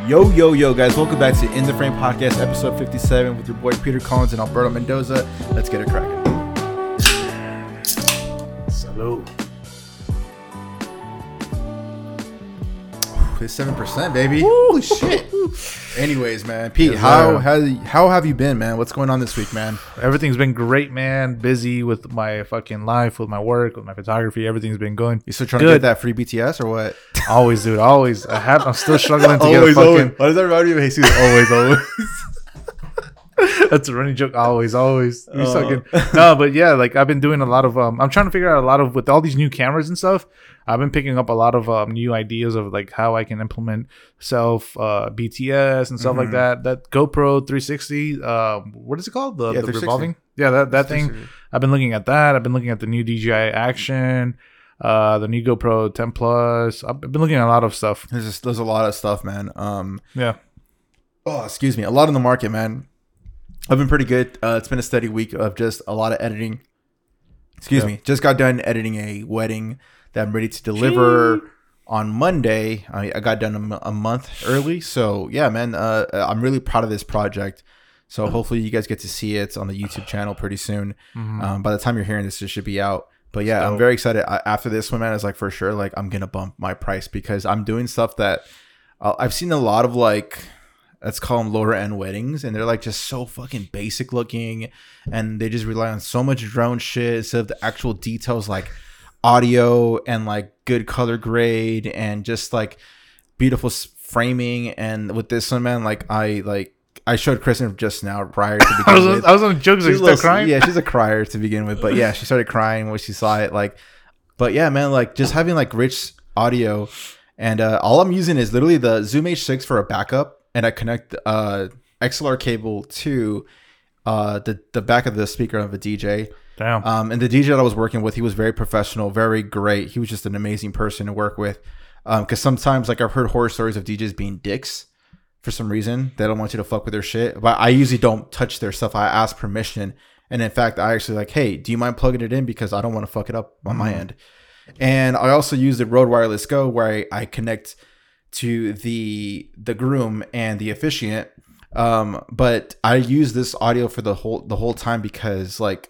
Yo, guys, welcome back to In the Frame Podcast, episode 57 with your boy Peter Collins and Alberto Mendoza. Let's get it cracking. Salud. It's 7%, baby. Holy shit. Anyways, man, Pete, how have you been, man? What's going on this week, man? Everything's been great, man. Busy with my fucking life, with my work, with my photography. Everything's been going. You still trying to get that free BTS or what? Always, dude. Always. I'm still struggling to get a fucking. Always. Why does that remind you of Jesus? Always. That's a running joke. Always. No, but yeah, like I've been doing a lot of. I'm trying to figure out a lot of with all these new cameras and stuff. I've been picking up a lot of new ideas of like how I can implement BTS and stuff like that. That GoPro 360. What is it called? The revolving. Yeah, that thing. I've been looking at that. I've been looking at the new DJI Action. The new GoPro 10 Plus. I've been looking at a lot of stuff. There's a lot of stuff, man. Yeah. Oh, excuse me. A lot in the market, man. I've been pretty good. It's been a steady week of just a lot of editing. Excuse me. Just got done editing a wedding that I'm ready to deliver on Monday. I got done a month early. So, yeah, man, I'm really proud of this project. So, hopefully you guys get to see it on the YouTube channel pretty soon. By the time you're hearing this, it should be out. But, yeah, I'm very excited. After this one, man, it's like for sure, like I'm going to bump my price because I'm doing stuff that I've seen a lot of like... Let's call them lower end weddings, and they're like just so fucking basic looking, and they just rely on so much drone shit instead of the actual details like audio and like good color grade and just like beautiful framing. And with this one, man, like I showed Kristen just now prior to begin with. I was on jokes. She's still crying. Yeah, she's a crier to begin with, but yeah, she started crying when she saw it. Like, but yeah, man, like just having like rich audio, and all I'm using is literally the Zoom H6 for a backup. And I connect XLR cable to the back of the speaker of a DJ. Damn. And the DJ that I was working with, he was very professional, very great. He was just an amazing person to work with. Because sometimes, like, I've heard horror stories of DJs being dicks for some reason. They don't want you to fuck with their shit. But I usually don't touch their stuff. I ask permission. And in fact, I actually like, hey, do you mind plugging it in? Because I don't want to fuck it up on my end. And I also use the Rode Wireless Go where I connect to the groom and the officiant, but I use this audio for the whole time because like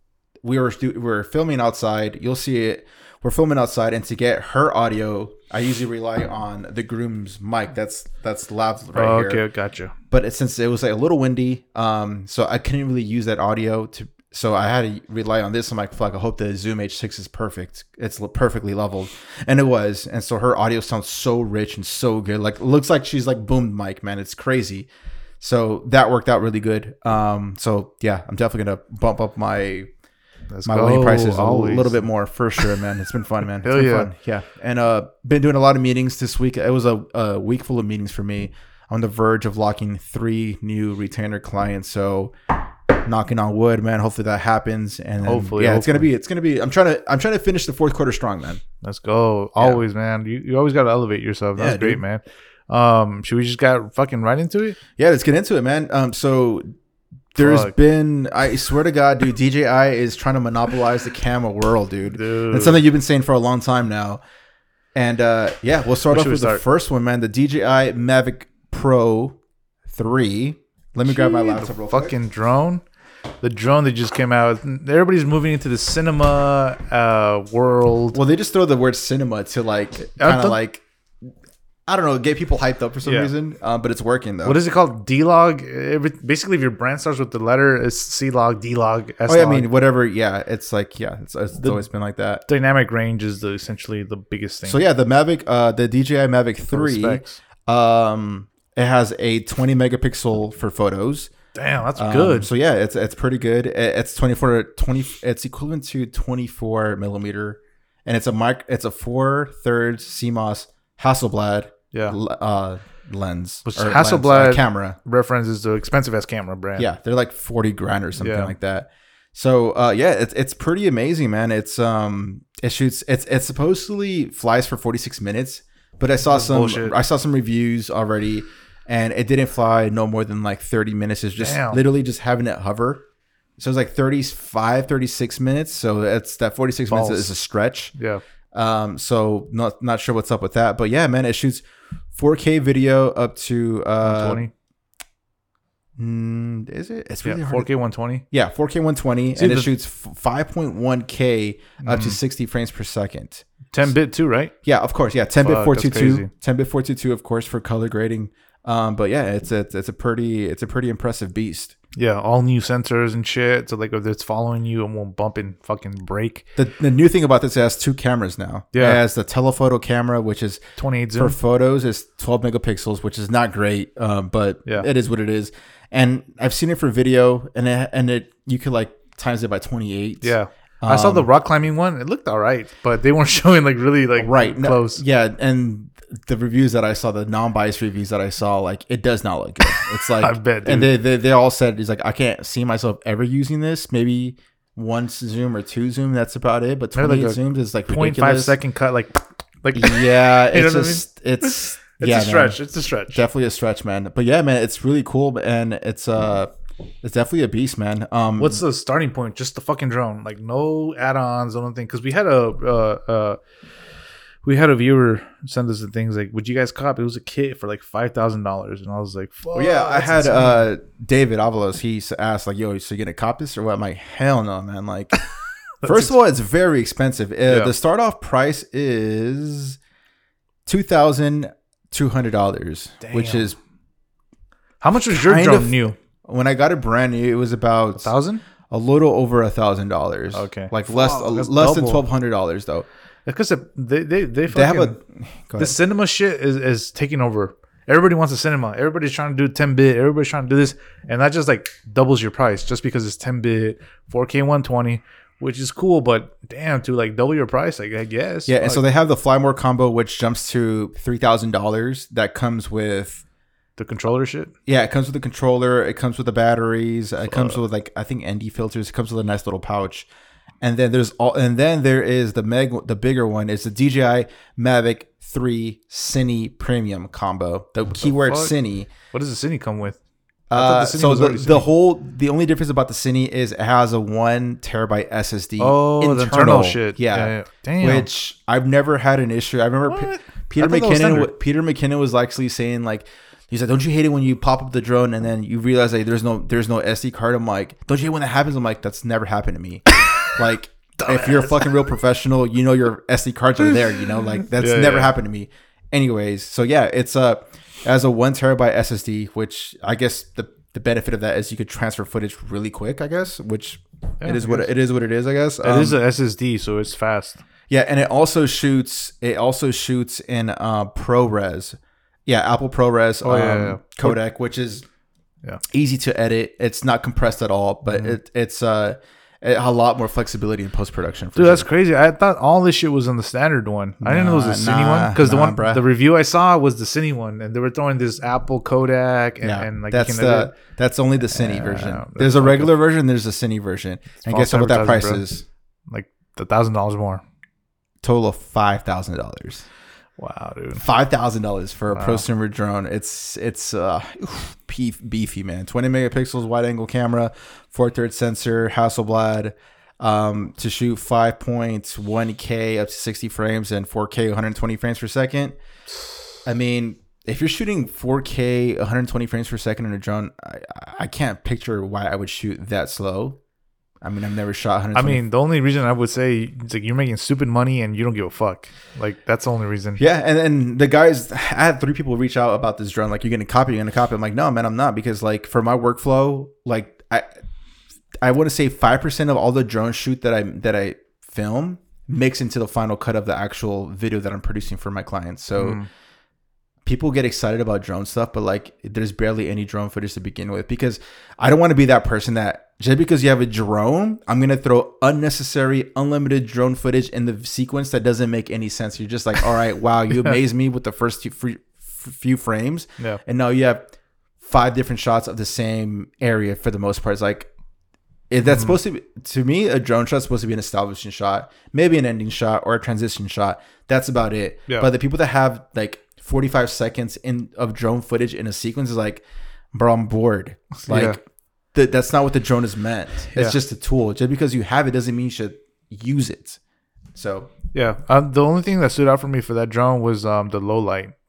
we're filming outside. You'll see it. We're filming outside, and to get her audio, I usually rely on the groom's mic. That's loud right here. Okay, gotcha. But since it was like a little windy, so I couldn't really use that audio to. So I had to rely on this. I'm like, fuck, I hope the Zoom H6 is perfect. It's perfectly leveled. And it was. And so her audio sounds so rich and so good. Like, looks like she's like boomed mic, man. It's crazy. So that worked out really good. So yeah, I'm definitely going to bump up my wedding prices a little bit more for sure, man. It's been fun, man. It's been fun. Yeah. And been doing a lot of meetings this week. It was a week full of meetings for me. I'm on the verge of locking 3 new retainer clients. So... knocking on wood, man. Hopefully that happens, and then, hopefully, it's gonna be. I'm trying to finish the fourth quarter strong, man. Let's go. Always, man. You always gotta elevate yourself. That's great, man. Should we just get fucking right into it? Yeah, let's get into it, man. So there's been, I swear to God, dude, DJI is trying to monopolize the camera world, dude. That's something you've been saying for a long time now. And we'll start off with the first one, man. The DJI Mavic Pro 3. Let me grab my laptop real quick. Fucking drone. The drone that just came out. Everybody's moving into the cinema world. Well, they just throw the word cinema to like kind of like, I don't know, get people hyped up for some reason. But it's working though. What is it called? D-Log? Basically, if your brand starts with the letter, it's C-Log, D-Log, S-Log. Oh, yeah, I mean, whatever. Yeah, it's like, it's always been like that. Dynamic range is essentially the biggest thing. So yeah, the Mavic, the DJI Mavic 3, it has a 20 megapixel for photos. Damn, that's good. So yeah, it's pretty good. It's 20. It's equivalent to 24 millimeter, and it's a 4/3 CMOS Hasselblad lens. Which Hasselblad camera references the expensive ass camera brand. Yeah, they're like 40 grand or something like that. So it's pretty amazing, man. It shoots. It supposedly flies for 46 minutes, but I saw some reviews already. And it didn't fly no more than like 30 minutes. It's just literally just having it hover. So it's like 36 minutes. So that 46 minutes is a stretch. Yeah. So not sure what's up with that. But yeah, man, it shoots 4K video up to 120. Is it? It's really Yeah, hard. 4K 120. Yeah, 4K 120, See, and it shoots 5.1K up to Mhm. 60 frames per second. 10-bit too, right? Yeah, of course. Yeah, 10-bit Fuck, that's 422, crazy. 10-bit 422, of course, for color grading. But yeah, it's a pretty impressive beast. Yeah, all new sensors and shit. So like if it's following you, it won't bump and fucking break. The new thing about this, it has two cameras now. Yeah. It has the telephoto camera, which is 28 for zoom. photos is 12 megapixels, which is not great, but Yeah. it is what it is. And I've seen it for video, and it you could like times it by 28. Yeah. I saw the rock climbing one. It looked all right, but they weren't showing like really like right close. Yeah, and the reviews that I saw, the non-biased reviews that I saw, like it does not look good. It's like I bet, and they all said he's like, I can't see myself ever using this. Maybe one zoom or two zoom, that's about it. But They're like 28 a zooms is like 0.5 ridiculous. second cut, like Yeah, You know it's what I just it's it's yeah, a man. stretch. It's a stretch. Definitely a stretch, man. But yeah, man, it's really cool, and it's definitely a beast, man. What's the starting point? Just the fucking drone, like no add-ons, I don't think. Because we had a viewer send us the things like, "Would you guys cop?" It was a kit for like $5,000, and I was like, "Fuck." well, yeah, I that's had insane. David Avalos. He asked like, "Yo, so you gonna cop this or what?" I'm like, "Hell no, man!" Like, first of all, it's very expensive. Yeah. The start off price is $2,200, which Damn. is How much was your kind drone of- new? when I got it brand new. It was about 1,000? a little over $1,000. Okay. like Fuck, less that's than double. $1,200 though. Because they They fucking, have a go the ahead. cinema shit is taking over. Everybody wants a cinema. Everybody's trying to do 10-bit. Everybody's trying to do this, and that just like doubles your price just because it's 10-bit, 4K 120, which is cool. But damn, to like double your price, like I guess. Yeah, and Fuck. so they have the Fly More combo, which jumps to $3,000. That comes with the controller shit. it comes with the controller, it comes with the batteries, it comes with like I think ND filters, it comes with a nice little pouch. And then there is the bigger one is the DJI Mavic 3 Cine Premium combo. The keyword fuck? Cine. What does the Cine come with? I thought the Cine So was already the only difference about the Cine is it has a 1 terabyte SSD. Oh, the internal shit. Yeah. Damn. Which I've never had an issue. I remember What? Peter I thought that was McKinnon. standard. Peter McKinnon was actually saying like, he said, "Don't you hate it when you pop up the drone and then you realize like there's no SD card?" I'm like, "Don't you hate when that happens?" I'm like, "That's never happened to me." Like, if you're a fucking real professional, you know your SD cards are there. You know, like that's Yeah, never yeah. happened to me. Anyways, so yeah, it has a 1 terabyte SSD, which I guess the benefit of that is you could transfer footage really quick. I guess, which Yeah, it is I what guess. it is. What it is. I guess It is a SSD, so it's fast. yeah, and it also shoots in ProRes. Yeah, Apple ProRes yeah. codec, which is Yeah. easy to edit. It's not compressed at all, but it's a lot more flexibility in post production. Dude, that's crazy. I thought all this shit was on the standard one. I didn't know it was the Cine one because bruh. the review I saw was the Cine one, and they were throwing this Apple Kodak and like that's you can edit. that's only the Cine version. that's There's a fucked regular version. There's a Cine version. And false guess what that price advertising, is? like $1,000 more. Total of $5,000. Wow, dude. $5,000 for a prosumer drone. It's beefy, man. 20 megapixels wide angle camera, 4/3 sensor, Hasselblad, to shoot 5.1K up to 60 frames and 4K 120 frames per second. I mean, if you're shooting 4K 120 frames per second in a drone, I can't picture why I would shoot that slow. I mean, I've never shot 120. I mean, the only reason I would say it's like you're making stupid money and you don't give a fuck. Like that's the only reason. yeah, and then the guys, I had 3 people reach out about this drone. Like, you're gonna copy. I'm like, no, man, I'm not, because like for my workflow, like I want to say 5% of all the drone shoot that I film mix into the final cut of the actual video that I'm producing for my clients. So people get excited about drone stuff, but like there's barely any drone footage to begin with, because I don't want to be that person that just because you have a drone, I'm going to throw unnecessary, unlimited drone footage in the sequence that doesn't make any sense. You're just like, all right, wow, you amazed me with the first few frames. Yeah. And now you have 5 different shots of the same area for the most part. It's like, if that's supposed to me, a drone shot is supposed to be an establishing shot, maybe an ending shot or a transition shot. That's about it. Yeah. But the people that have like 45 seconds of drone footage in a sequence is like, bro, I'm bored. Like, that's not what the drone is meant. It's just a tool. Just because you have it doesn't mean you should use it. So Yeah. The only thing that stood out for me for that drone was the low light,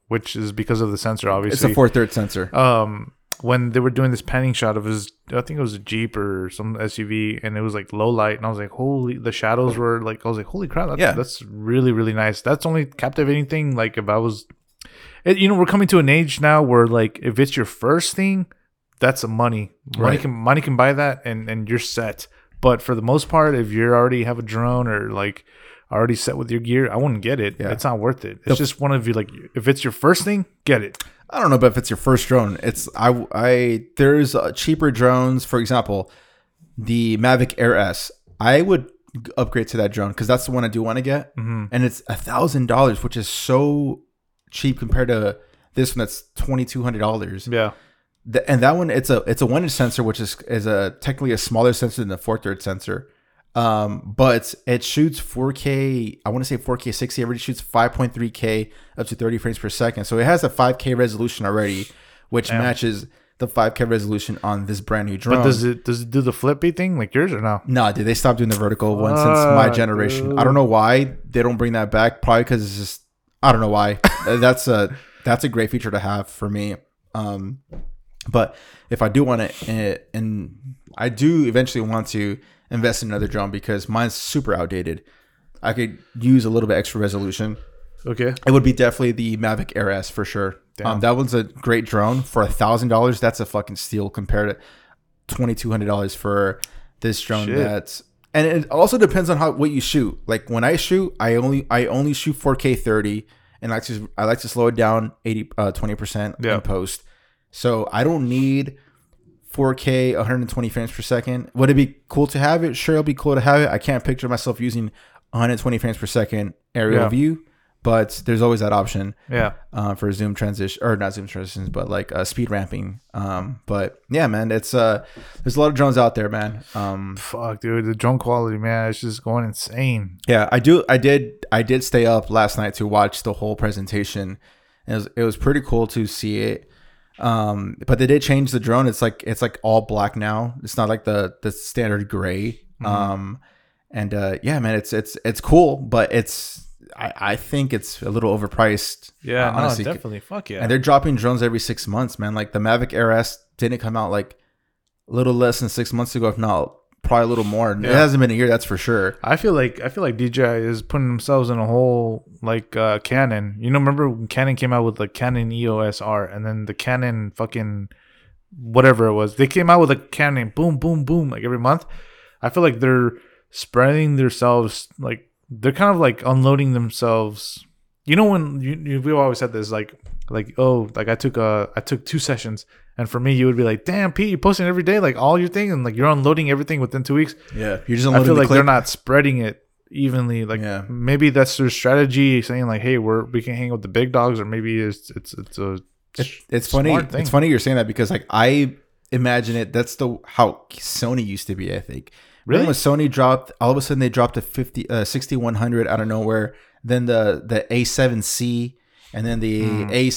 which is because of the sensor, It's obviously. a 4/3 sensor. When they were doing this panning shot of his, I think it was a Jeep or some SUV, and it was like low light, and I was like, holy, the shadows were like, I was like, holy crap, that's really, really nice. That's only captivating thing. Like if I was, we're coming to an age now where like if it's your first thing, that's a money can buy that, and you're set. But for the most part, if you already have a drone or like already set with your gear, I wouldn't get it. Yeah. It's not worth it. It's just one of you, like, if it's your first thing, get it. I don't know, but if it's your first drone, it's there's cheaper drones. For example, the Mavic Air S. I would upgrade to that drone because that's the one I do want to get, and it's $1,000, which is so cheap compared to this one that's $2,200. Yeah, and that one it's a 1-inch sensor, which is technically a smaller sensor than the 4/3 sensor. But it shoots 4K. I want to say 4K 60. It already shoots 5.3K up to 30 frames per second. So it has a 5K resolution already, which matches the 5K resolution on this brand new drone. But does it do the flippy thing like yours or no? No, dude. They stopped doing the vertical one since my generation. Dude. I don't know why they don't bring that back. Probably because it's just, I don't know why. That's a great feature to have for me. But if I do want it, and I do eventually want to invest in another drone because mine's super outdated, I could use a little bit extra resolution. Okay, it would be definitely the Mavic Air S for sure. That one's a great drone for $1,000. That's a fucking steal compared to $2,200 for this drone. Shit. And it also depends on what you shoot. Like when I shoot, I only shoot 4K 30, and I like to slow it down 20% in post. So I don't need 4K 120 frames per second. Would it be cool to have it? Sure, it'll be cool to have it. I can't picture myself using 120 frames per second aerial view, but there's always that option. Yeah. For zoom transition, or not zoom transitions, but like speed ramping. But yeah, man, it's there's a lot of drones out there, man. Fuck, dude, the drone quality, man, it's just going insane. Yeah, I did stay up last night to watch the whole presentation. It was pretty cool to see it. But they did change the drone. It's like all black now. It's not like the standard gray. And yeah, man, it's cool, but I think it's a little overpriced. Yeah, honestly. No, definitely. Fuck yeah. And they're dropping drones every 6 months, man. Like the Mavic Air S didn't come out like a little less than 6 months ago, if not probably a little more. Yeah. It hasn't been a year, that's for sure. I feel like DJI is putting themselves in a hole like Canon. Remember when Canon came out with the Canon EOS R, and then the Canon fucking whatever it was, they came out with a Canon boom, boom, boom like every month. I feel like they're spreading themselves, like they're kind of like unloading themselves. When we always said this, like I took 2 sessions. And for me, you would be like, damn, Pete, you're posting every day, like all your thing, and like you're unloading everything within 2 weeks. Yeah, you're just unloading. I feel like they're not spreading it evenly. Like maybe that's their strategy, saying like, hey, we can hang with the big dogs, or maybe it's funny. It's funny you're saying that because like I imagine it. That's how Sony used to be. I think. Really, when Sony dropped, all of a sudden they dropped a 6100 out of nowhere. Then the A7C. And then the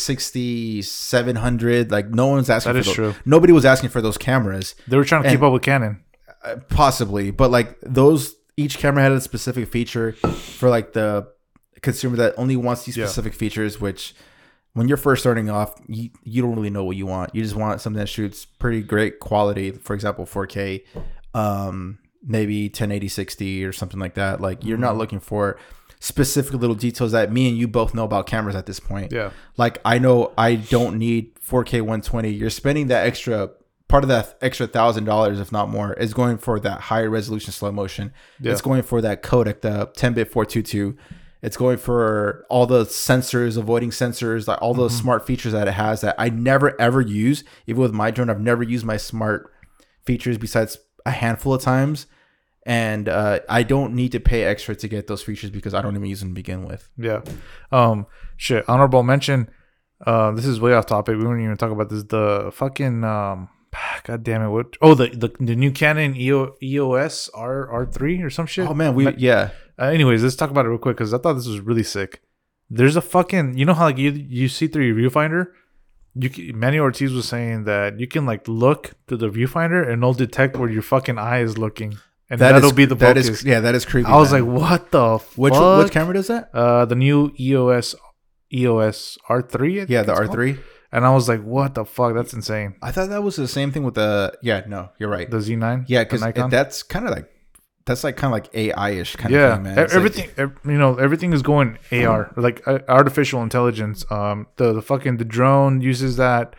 A6700, like no one's asking for those. True. Nobody was asking for those cameras. They were trying to keep up with Canon. Possibly. But like each camera had a specific feature for like the consumer that only wants these specific features, which when you're first starting off, you don't really know what you want. You just want something that shoots pretty great quality. For example, 4K, maybe 1080 60 or something like that. Like you're not looking for specific little details that me and you both know about cameras at this point. Yeah. Like I know I don't need 4K 120. You're spending that extra part of that extra $1,000, if not more, is going for that higher resolution slow motion. Yeah. It's going for that codec, the 10-bit 422. It's going for all the sensors, avoiding sensors, like all those smart features that it has that I never ever use. Even with my drone, I've never used my smart features besides a handful of times. And I don't need to pay extra to get those features because I don't even use them to begin with. Yeah. Shit. Honorable mention. This is way off topic. We won't even talk about this. The fucking God damn it! What? Oh, the new Canon EOS R3 or some shit. Oh man, anyways, let's talk about it real quick because I thought this was really sick. There's a fucking, how like you see through your viewfinder. Manny Ortiz was saying that you can like look to the viewfinder and it'll detect where your fucking eye is looking. And that'll be the focus. That is creepy. I was like, what the fuck? Which camera does that? The new EOS EOS R3. I think Yeah, the it's called. R3. And I was like, what the fuck? That's insane. I thought that was the same thing with the. Yeah, no, you're right. The Z9. Yeah, the because Nikon. that's kind of like kind of like AI-ish kind Yeah, of thing, man. It's everything everything is going AR, like artificial intelligence. The drone uses that.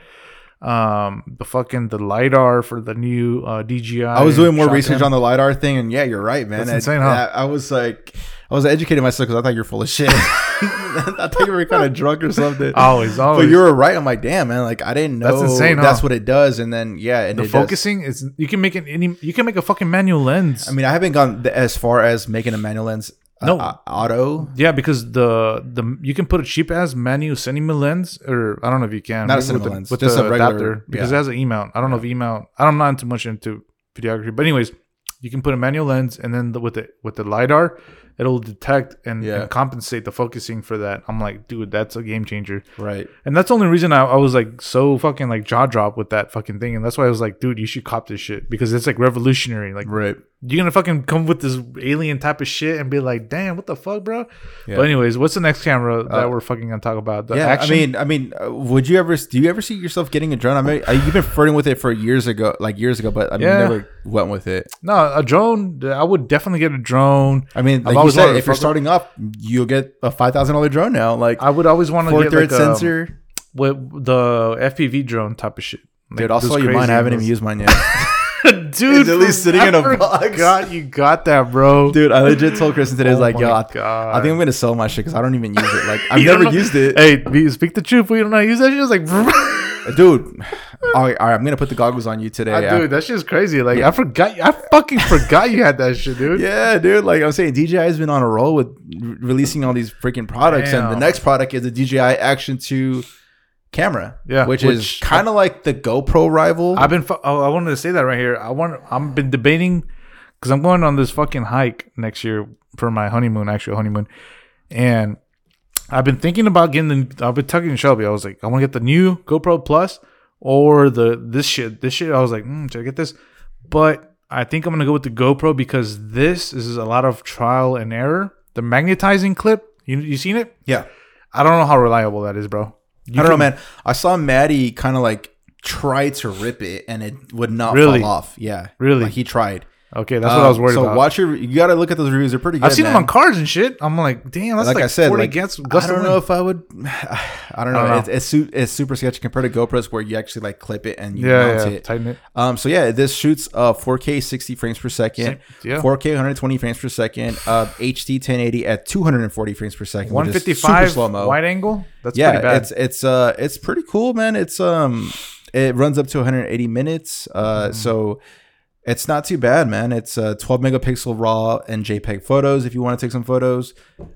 The lidar for the new DJI. I was doing more shotgun. research on the lidar thing, and yeah, you're right, man. That's insane, huh? I was like, I was educating myself because I thought you're full of shit. I thought you were kind of drunk or something. Always. But you were right. I'm like, damn, man. Like, I didn't know That's insane, huh? that's what it does. And then, yeah, and The it focusing is you can make a fucking manual lens. I mean, I haven't gone as far as making a manual lens. No. Auto. Yeah, because the you can put a cheap ass manual cinema lens, or I don't know if you can. Not a maybe cinema with lens, with just the a regular- adapter, because yeah. it has an E mount. I don't know if E mount. I'm not too much into videography, but anyways, you can put a manual lens, and then with the lidar, it'll detect and compensate the focusing for that. I'm like, dude, that's a game changer. Right. And that's the only reason I was like so fucking like jaw drop with that fucking thing, and that's why I was like, dude, you should cop this shit because it's like revolutionary. Like, Right. you're gonna fucking come with this alien type of shit and be like, damn, what the fuck, bro? Yeah. But anyways, what's the next camera that we're fucking gonna talk about? The Yeah, action? I mean, do you ever see yourself getting a drone? I mean, you've been flirting with it for years ago, but I mean, Yeah. never went with it. No, a drone. I would definitely get a drone. I mean, I've like you always wanted said, to if you're fuck- starting off, you'll get a $5,000 drone now, like I would always want to get third like sensor. with the FPV drone type of shit. Like, Dude, I'll those sell you mine. I crazy haven't even ones. used mine yet. Dude, It's at least sitting in a box. God, you got that, bro. Dude, I legit told Kristen today, Oh like, my yo, God. I think I'm gonna sell my shit because I don't even use it. Like, I've You don't never know- used it, Hey, speak the truth. We don't know how to use that shit. It's like, dude. All right, I'm gonna put the goggles on you today. dude, that shit's crazy. Like, I fucking forgot you had that shit, dude. Yeah, dude. Like I'm saying, DJI has been on a roll with releasing all these freaking products, and the Damn. next product is the DJI Action 2 camera. Yeah, which is kind of like the GoPro rival. I wanted to say that right here. I've been debating because I'm going on this fucking hike next year for my actual honeymoon, and I've been thinking about I've been talking to Shelby. I was like, I want to get the new GoPro Plus or this shit. I was like, should I get this? But I think I'm gonna go with the GoPro because this is a lot of trial and error. The magnetizing clip, you seen it? Yeah, I don't know how reliable that is, bro. I don't know, man. I saw Maddie kind of like try to rip it, and it would not Really? fall off. Yeah, Really? Like he tried. Okay, that's what I was worried about. So you got to look at those reviews. They're pretty good. I've seen man. them on cars and shit. I'm like, damn, that's Like like I said, 40 like, gets. I don't know if I would. I don't know. know. It's super sketchy compared to GoPros where you actually like clip it and you mount it. tighten it. So yeah, this shoots 4K 60 frames per second, Yeah. 4K 120 frames per second, HD 1080 at 240 frames per second, which is super 155 slow mo. wide angle. That's pretty bad. It's pretty cool, man. It runs up to 180 minutes. So it's not too bad, man. It's 12 megapixel RAW and JPEG photos if you want to take some photos.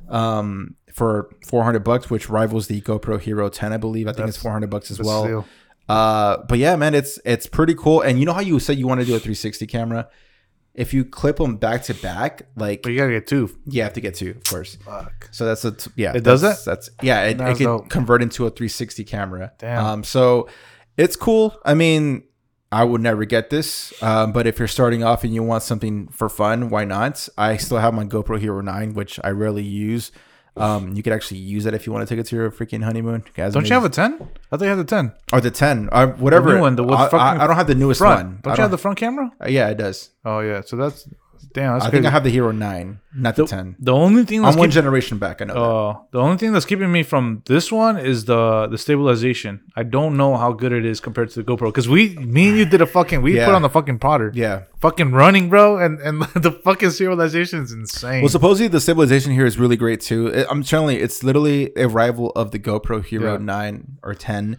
For $400, which rivals the GoPro Hero 10, I believe. I think it's $400 as well. Steal. But yeah, man, it's pretty cool. And you know how you said you want to do a 360 camera? If you clip them back to back, like But you gotta get two. you have to get two, of course. Fuck. So that's It does that? That's it That's can dope. convert into a 360 camera. Damn. So it's cool. I mean, I would never get this, but if you're starting off and you want something for fun, why not? I still have my GoPro Hero 9, which I rarely use. You could actually use it if you want to take it to your freaking honeymoon. Guys, Don't you have a 10? I thought you had the 10. or the 10, whatever. The new one, I don't have the newest Front. one. Don't you have the front camera? Yeah, it does. Oh yeah. So that's damn. That's I crazy. think I have the Hero 9, not the 10. The only thing I'm that's one generation back. I know the only thing that's keeping me from this one is the stabilization. I don't know how good it is compared to the GoPro because me and you did we Yeah. put on the fucking Potter. that. Yeah. Fucking running, bro, and the fucking stabilization is insane. Well, supposedly the stabilization here is really great too. I'm telling you, it's literally a rival of the GoPro Hero Yeah. 9 or 10.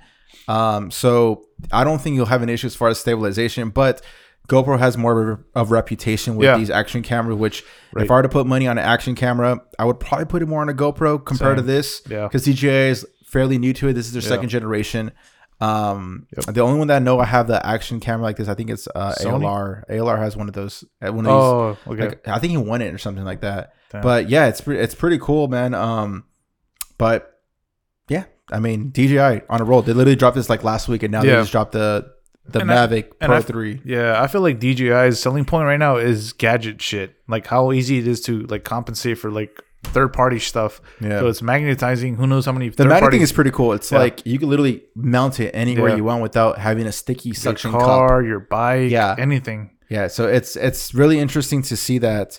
So I don't think you'll have an issue as far as stabilization, but GoPro has more of a reputation with Yeah. these action cameras, which Right. if I were to put money on an action camera, I would probably put it more on a GoPro compared to Same. this. Yeah. Because DJI is fairly new to it. This is their Yeah. second generation. The only one that I know I have the action camera like this, I think it's Sony? ALR. ALR has one of those. One of these. Oh, okay. Like, I think he won it or something like that. Damn. But yeah, it's pretty cool, man. But yeah, I mean DJI on a roll. They literally dropped this like last week, and now they Yeah. just dropped the And Mavic Pro I- 3. Yeah, I feel like DJI's selling point right now is gadget shit. Like how easy it is to like compensate for like third party stuff. Yeah. So it's magnetizing. Who knows how many The third magnet party thing is pretty cool. It's like you can literally mount it anywhere Yeah. you want without having a sticky suction your car, cup. your bike, Yeah. anything. Yeah, so it's really interesting to see that.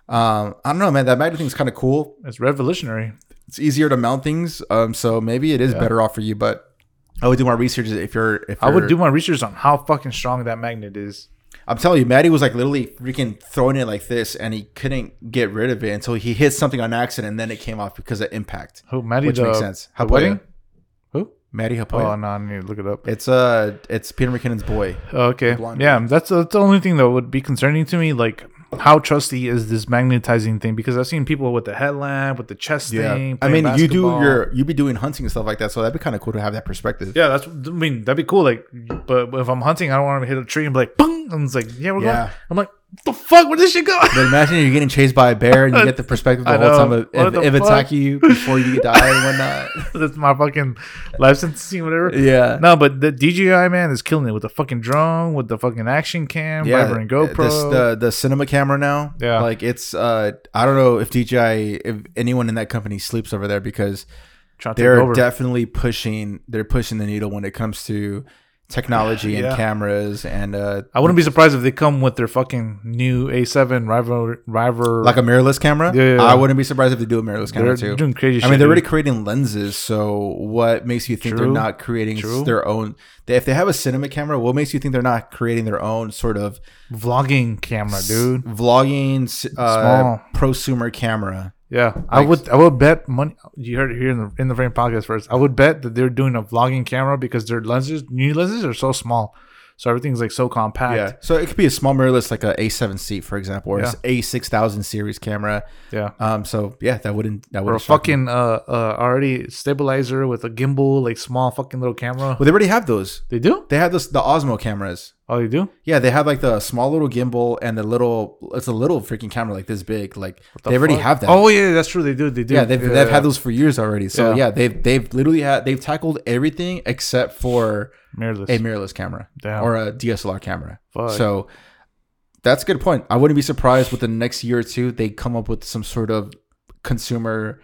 I don't know, man. That magnet thing is kind of cool. It's revolutionary. It's easier to mount things. So maybe it is better off for you. But I would do more research I would do my research on how fucking strong that magnet is. I'm telling you, Maddie was like literally freaking throwing it like this, and he couldn't get rid of it until he hit something on accident, and then it came off because of impact. Who, Maddie? Which makes sense. The wedding? Who? Maddie Hapoya. Oh no, I need to look it up. It's Peter McKinnon's boy. Okay, blonde yeah, that's the only thing that would be concerning to me. Like, how trusty is this magnetizing thing? Because I've seen people with the headlamp, with the chest thing. I mean, basketball. you be doing hunting and stuff like that, so that'd be kind of cool to have that perspective. Yeah, that'd be cool. Like, but if I'm hunting, I don't want to hit a tree and be like, "Boom!" And it's like, yeah, we're going. I'm like, what the fuck? Where did this shit go? But imagine you're getting chased by a bear and you get the perspective the I whole know. time of What if the attacking you before you die and whatnot. That's my fucking life sentencing, whatever. Yeah. No, but the DJI man is killing it with the fucking drone, with the fucking action cam, Viper and GoPro. The cinema camera now. Yeah. Like it's I don't know if if anyone in that company sleeps over there because Trying to take they're over. definitely pushing the needle when it comes to technology and Yeah. cameras and I wouldn't be surprised if they come with their fucking new A7 rival like a mirrorless camera. Yeah. I wouldn't be surprised if they do a mirrorless camera They're too. doing crazy shit. I mean, they're already dude. creating lenses, so what makes you think they're True. not creating True. their own? If they have a cinema camera, what makes you think they're not creating their own sort of vlogging camera, dude. vlogging Small. prosumer camera? Yeah, I would bet money. You heard it here in the Frame podcast first. I would bet that they're doing a vlogging camera because their new lenses are so small, so everything's like so compact. Yeah, so it could be a small mirrorless, like a A7C, for example, or Yeah. A6000 series camera. Yeah. So yeah, that wouldn't Or a shock me. fucking already stabilizer with a gimbal, like small fucking little camera. Well, they already have those. They do? They have the Osmo cameras. Oh, they do? Yeah, they have like the small little gimbal and it's a little freaking camera like this big. Like they already fuck? have that. Oh yeah, that's true. They do. They do. Yeah, they've had those for years already. So Yeah. yeah, they've literally they've tackled everything except for mirrorless. a mirrorless camera Damn. or a DSLR camera. Fuck. So that's a good point. I wouldn't be surprised within the next year or two they come up with some sort of consumer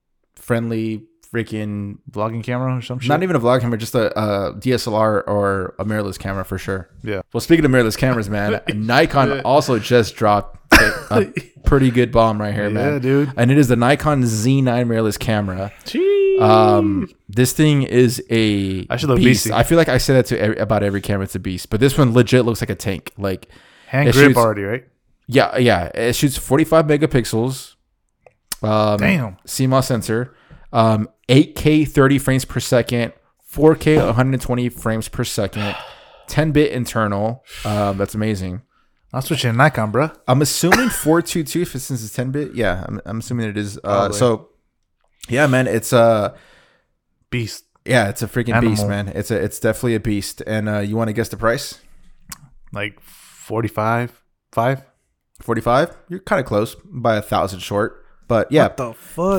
friendly freaking Vlogging camera or some shit. not even a vlog camera, just a DSLR or a mirrorless camera for sure. Yeah. Well, speaking of mirrorless cameras, man, Nikon also just dropped a pretty good bomb right here, man. Yeah, dude. And it is the Nikon Z9 mirrorless camera. This thing is a I should look beast. beastie. I feel like I say that to about every camera. It's a beast, but this one legit looks like a tank. Like Hand it grip shoots- already, right? yeah. It shoots 45 megapixels. Damn. CMOS sensor. 8K 30 frames per second. 4K 120 frames per second. 10-bit internal. That's amazing. I'm switching to Nikon, bro. I'm assuming 422 since it's 10-bit. Yeah, I'm assuming it is. Probably. So yeah, man, it's Beast. yeah, it's a freaking beast, Animal. man. It's definitely a beast. And you want to guess the price? Like 45, 5. 45? You're kind of close by 1,000 short. But yeah, What the fuck?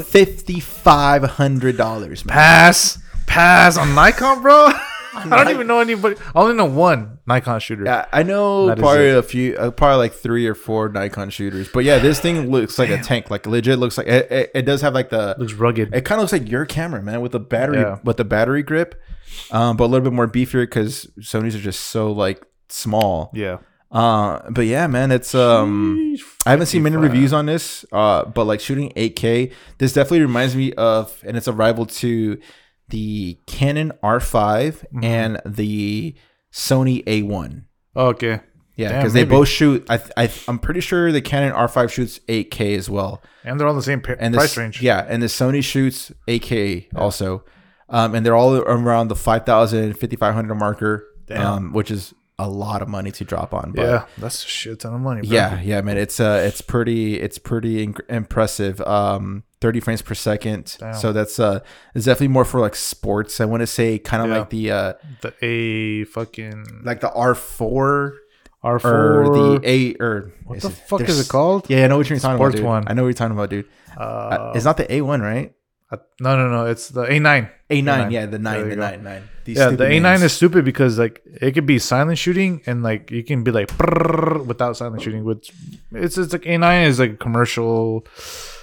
$5,500, man. Pass on Nikon, bro. I don't even know anybody. I only know one Nikon shooter. Yeah, I know That is probably it. a few, probably like 3 or 4 Nikon shooters. But yeah, this thing looks like a tank. Like legit looks like it does have like the. Looks rugged. It kind of looks like your camera, man, with the battery Yeah. battery grip, but a little bit more beefier because Sony's are just so like small. Yeah. But yeah, man, it's I haven't seen many 55. reviews on this. But like shooting 8K, this definitely reminds me of, and it's a rival to the Canon R5 and the Sony A1. Okay. Yeah, Damn, because they maybe. both shoot. I'm pretty sure the Canon R5 shoots 8K as well. And they're all the same And price this, range. Yeah, and the Sony shoots 8K also. And they're all around the 5,000, 5,500 marker, Damn. which is a lot of money to drop on. But Yeah. That's a shit ton of money, bro. yeah, man. It's pretty impressive. 30 frames per second. Damn. So that's it's definitely more for like sports. I want to say kind of Yeah. like The A fucking the R4 R4. or the A or What the fuck is it called? Yeah, I know what you're talking Sports about, dude. one. I know what you're talking about, dude. It's not the A1, right? No. It's the A9. A9, yeah, the There 9, you the go. 9. These Yeah, the stupid A9 names. is stupid because like it could be silent shooting and like you can be like brrrr without silent shooting. Which it's like A9 is like commercial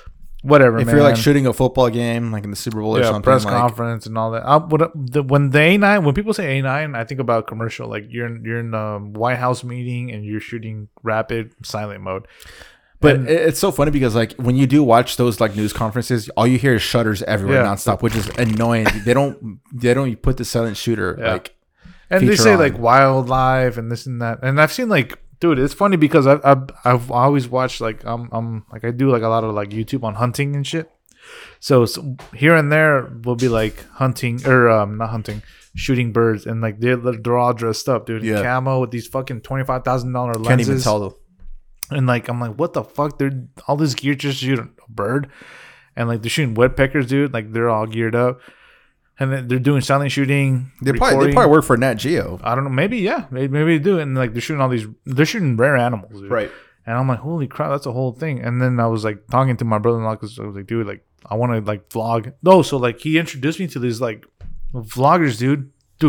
whatever. If man. you're like shooting a football game, like in the Super Bowl or something, press like, conference and all that. When the A9, when people say A9, I think about commercial. Like you're in the White House meeting and you're shooting rapid silent mode. But it's so funny because like when you do watch those like news conferences, all you hear is shutters everywhere nonstop, which is annoying. they don't put the silent shooter like. And they say like wildlife and this and that. And I've seen like, dude, it's funny because I've always watched like like I do like a lot of like YouTube on hunting and shit. So here and there will be like hunting or not hunting, shooting birds, and like they're all dressed up, dude, in camo with these fucking $25,000 lenses. Can't even tell though. And like I'm like, what the fuck? They're all this gear just to shoot a bird, and like they're shooting woodpeckers, dude. Like they're all geared up. And then they're doing silent shooting. They probably work for Nat Geo. I don't know. Maybe they do. And like they're shooting rare animals, dude. Right? And I'm like, holy crap, that's a whole thing. And then I was like talking to my brother-in-law because I was like, dude, like I want to like vlog. No, so like he introduced me to these like vloggers, dude.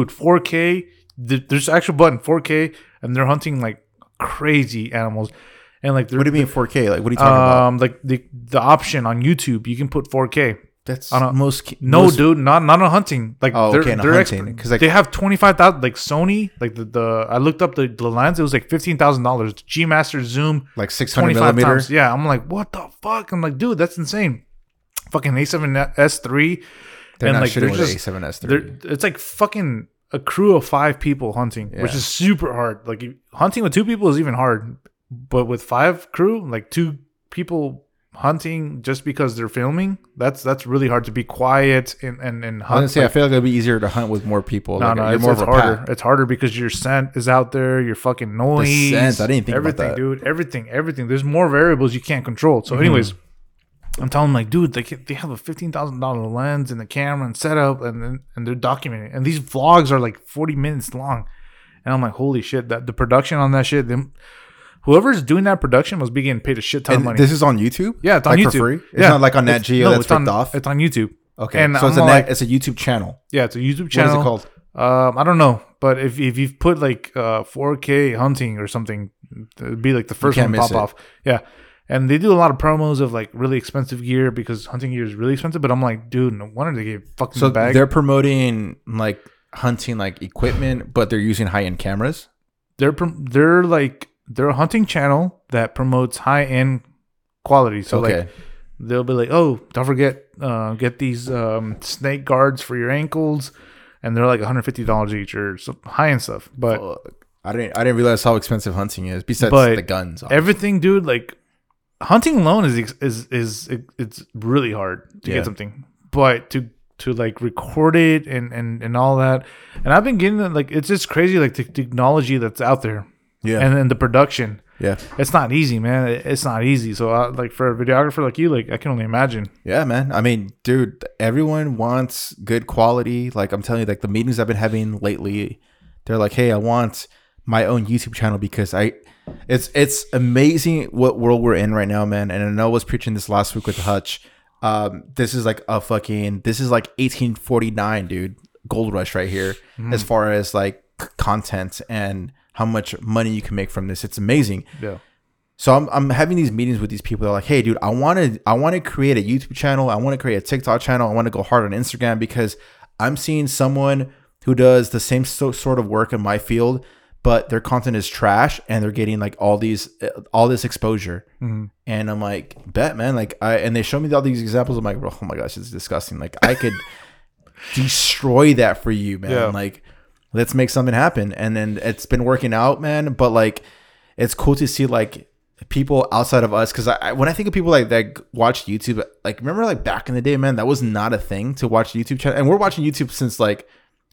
4K. There's an actual button 4K, and they're hunting like crazy animals. And like, what do you mean 4K? Like, what are you talking about? Like the option on YouTube, you can put 4K. That's on most. Dude, not on hunting. Like, they're hunting because like, they have 25,000. Like Sony, like the I looked up the lens. It was like $15,000. G Master zoom, like 600 millimeters. Yeah, I'm like, what the fuck? I'm like, dude, that's insane. Fucking A7S3. They're and not like shooting they're with just A7S3. It's like fucking a crew of 5 people hunting, which is super hard. Like hunting with 2 people is even hard, but with 5 crew, like 2 people hunting just because they're filming, that's really hard to be quiet and hunt. Honestly, I feel like it'd be easier to hunt with more people. No, like, it's harder. Pack. It's harder because your scent is out there, your fucking noise. The scent, I didn't think everything, about that. dude. Everything. There's more variables you can't control. So, anyways, I'm telling them like, dude, they have a $15,000 lens and the camera and setup, and they're documenting. And these vlogs are like 40 minutes long, and I'm like, holy shit! That the production on that shit. Whoever's doing that production must be getting paid a shit ton of money. This is on YouTube? Yeah, it's on YouTube. For free? It's not like on Nat Geo that's picked off? It's on YouTube. Okay, and so it's a YouTube channel. Yeah, it's a YouTube channel. What is it called? I don't know. But if you've put like 4K hunting or something, it'd be like the first one to pop off. Yeah. And they do a lot of promos of like really expensive gear because hunting gear is really expensive. But I'm like, dude, no wonder they get fucking the bag. They're promoting like hunting like equipment, but they're using high-end cameras? They're a hunting channel that promotes high-end quality. So like they'll be like, oh, don't forget, get these snake guards for your ankles, and they're like $150 each or some high-end stuff. But I didn't realize how expensive hunting is. Besides the guns, obviously. Everything, dude. Like hunting alone is it's really hard to get something, but to like record it and all that. And I've been getting like, it's just crazy, like the technology that's out there. Yeah. And then the production. Yeah. It's not easy, man. It's not easy. So like for a videographer like you, like I can only imagine. Yeah, man. I mean, dude, everyone wants good quality. Like I'm telling you, like the meetings I've been having lately, they're like, hey, I want my own YouTube channel because it's amazing what world we're in right now, man. And I know I was preaching this last week with Hutch. This is like 1849, dude. Gold rush right here. As far as like content and how much money you can make from this. It's amazing. Yeah. So I'm having these meetings with these people. They're like, hey, dude, I want to create a YouTube channel. I want to create a TikTok channel. I want to go hard on Instagram because I'm seeing someone who does the same sort of work in my field, but their content is trash and they're getting like all this exposure. And I'm like, bet, man. Like and they show me all these examples. I'm like, oh my gosh, it's disgusting. Like I could destroy that for you, man. Yeah. Like, let's make something happen. And then it's been working out, man. But like, it's cool to see like people outside of us. Cause when I think of people like that watch YouTube, like remember like back in the day, man, that was not a thing to watch YouTube channel. And we're watching YouTube since like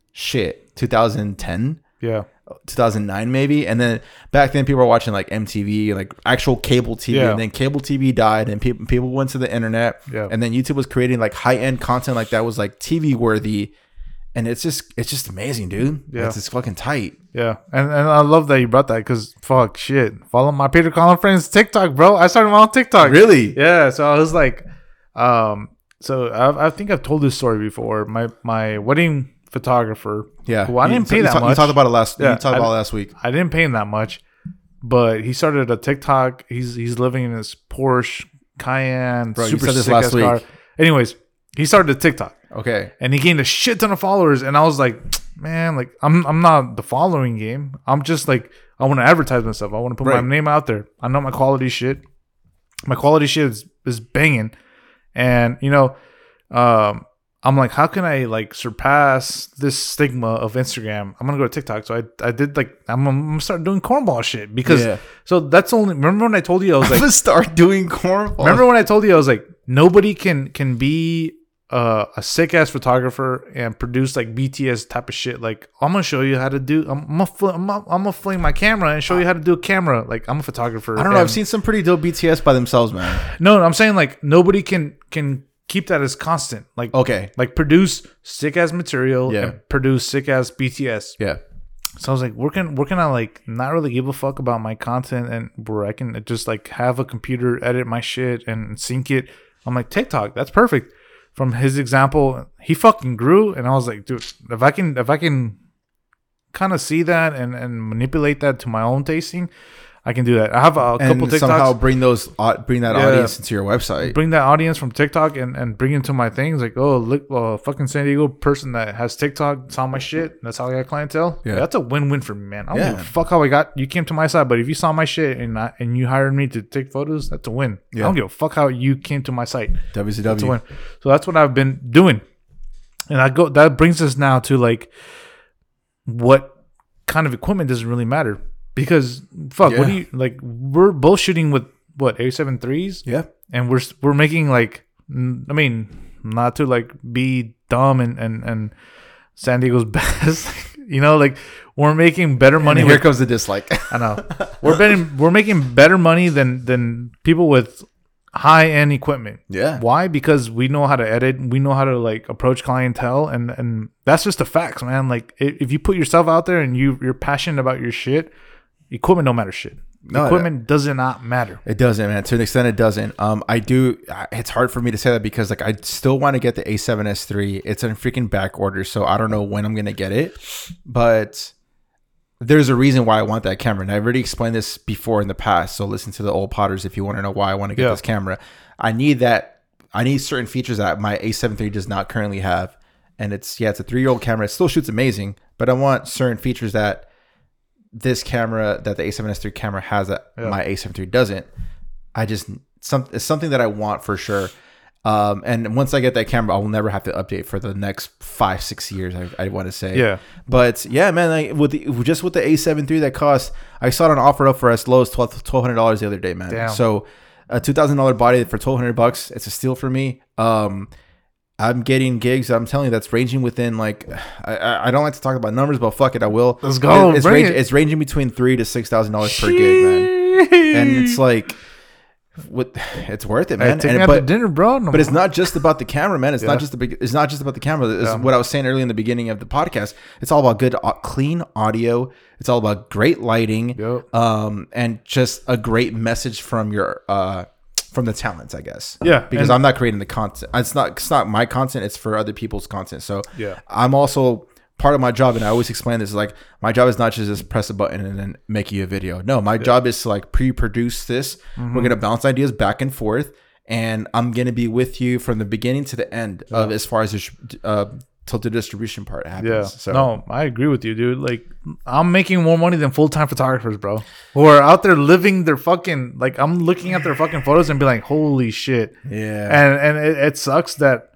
2010. Yeah. 2009 maybe. And then back then people were watching like MTV and like actual cable TV. Yeah. And then cable TV died and people went to the internet. Yeah. And then YouTube was creating like high-end content like that was like TV worthy. And it's just amazing, dude. Yeah. It's fucking tight. Yeah. And I love that you brought that because fuck shit. Follow my Peter Collin Friends TikTok, bro. I started my own TikTok. Really? Yeah. So I was like, so I think I've told this story before. My wedding photographer. Yeah. Who I didn't pay that much. You talked about it last week. I didn't pay him that much. But he started a TikTok. He's living in his Porsche Cayenne, Bro, you super said this sick last ass car. week. Anyways, he started a TikTok. Okay. And he gained a shit ton of followers, and I was like, man, like I'm not the following game. I'm just like, I want to advertise myself. I want to put my name out there. I know my quality shit. My quality shit is banging, and I'm like, how can I like surpass this stigma of Instagram? I'm gonna go to TikTok. So I did like I'm gonna start doing cornball shit because so that's only. Remember when I told you I was like, I'm gonna start doing cornball. Remember when I told you I was like, nobody can be a sick ass photographer and produce like BTS type of shit. Like I'm gonna show you how to do. I'm gonna fling my camera and show you how to do a camera. Like I'm a photographer. I don't know. I've seen some pretty dope BTS by themselves, man. No, I'm saying like nobody can keep that as constant. Like okay, like produce sick ass material and produce sick ass BTS. Yeah. So I was like, where can I like not really give a fuck about my content and where I can just like have a computer edit my shit and sync it. I'm like, TikTok, that's perfect. From his example, he fucking grew, and I was like, dude, if I can kind of see that and manipulate that to my own tasting, I can do that. I have a couple TikToks. Somehow bring that audience into your website. Bring that audience from TikTok and bring it to my things. Like, oh, look, fucking San Diego person that has TikTok saw my shit. That's how I got clientele. Yeah, that's a win-win for me, man. I don't give a fuck how you came to my side, but if you saw my shit and you hired me to take photos, that's a win. Yeah. I don't give a fuck how you came to my site. WCW. That's a win. So that's what I've been doing, and that brings us now to like, what kind of equipment doesn't really matter. Because fuck, what do you like? We're both shooting with what A7 IIIs, and we're making like, I mean, not to like be dumb and San Diego's best, like we're making better money. And here comes the dislike. I know we're making better money than people with high end equipment. Yeah. Why? Because we know how to edit, we know how to like approach clientele, and that's just the facts, man. Like if you put yourself out there and you're passionate about your shit. Equipment don't matter shit. Equipment does not matter. It doesn't, man. To an extent, it doesn't. It's hard for me to say that because like I still want to get the A7S III. It's in freaking back order, so I don't know when I'm gonna get it. But there's a reason why I want that camera, and I've already explained this before in the past. So listen to the old Potters if you want to know why I want to get this camera. I need certain features that my A7 III does not currently have, and it's a 3-year-old camera. It still shoots amazing, but I want certain features that this camera, that the A7S III camera has that my A7 III doesn't. It's something that I want for sure. And once I get that camera, I will never have to update for the next 5-6 years. I want to say. Yeah. But yeah, man, like with the A7 III that costs, I saw it on offer up for as low as $1,200 the other day, man. Damn. So a $2,000 body for $1,200, it's a steal for me. I'm getting gigs. I'm telling you, that's ranging within like I don't like to talk about numbers, but fuck it, I will. Let's go. It's ranging between $3,000 to $6,000 per gig, man. And it's like, it's worth it, man. Take me out to dinner, bro. But it's not just about the camera, man. It's not just about the camera. It's what I was saying earlier in the beginning of the podcast. It's all about good, clean audio. It's all about great lighting, and just a great message from your from the talents, I guess. Yeah. Because I'm not creating the content. It's not my content. It's for other people's content. So I'm also part of my job, and I always explain this, is like my job is not just press a button and then make you a video. No, my job is to like pre-produce this. Mm-hmm. We're going to bounce ideas back and forth, and I'm going to be with you from the beginning to the end of as far as till the distribution part happens. Yeah. So no, I agree with you, dude. Like I'm making more money than full-time photographers, bro, who are out there living their fucking, like I'm looking at their fucking photos and be like, holy shit. Yeah. And it sucks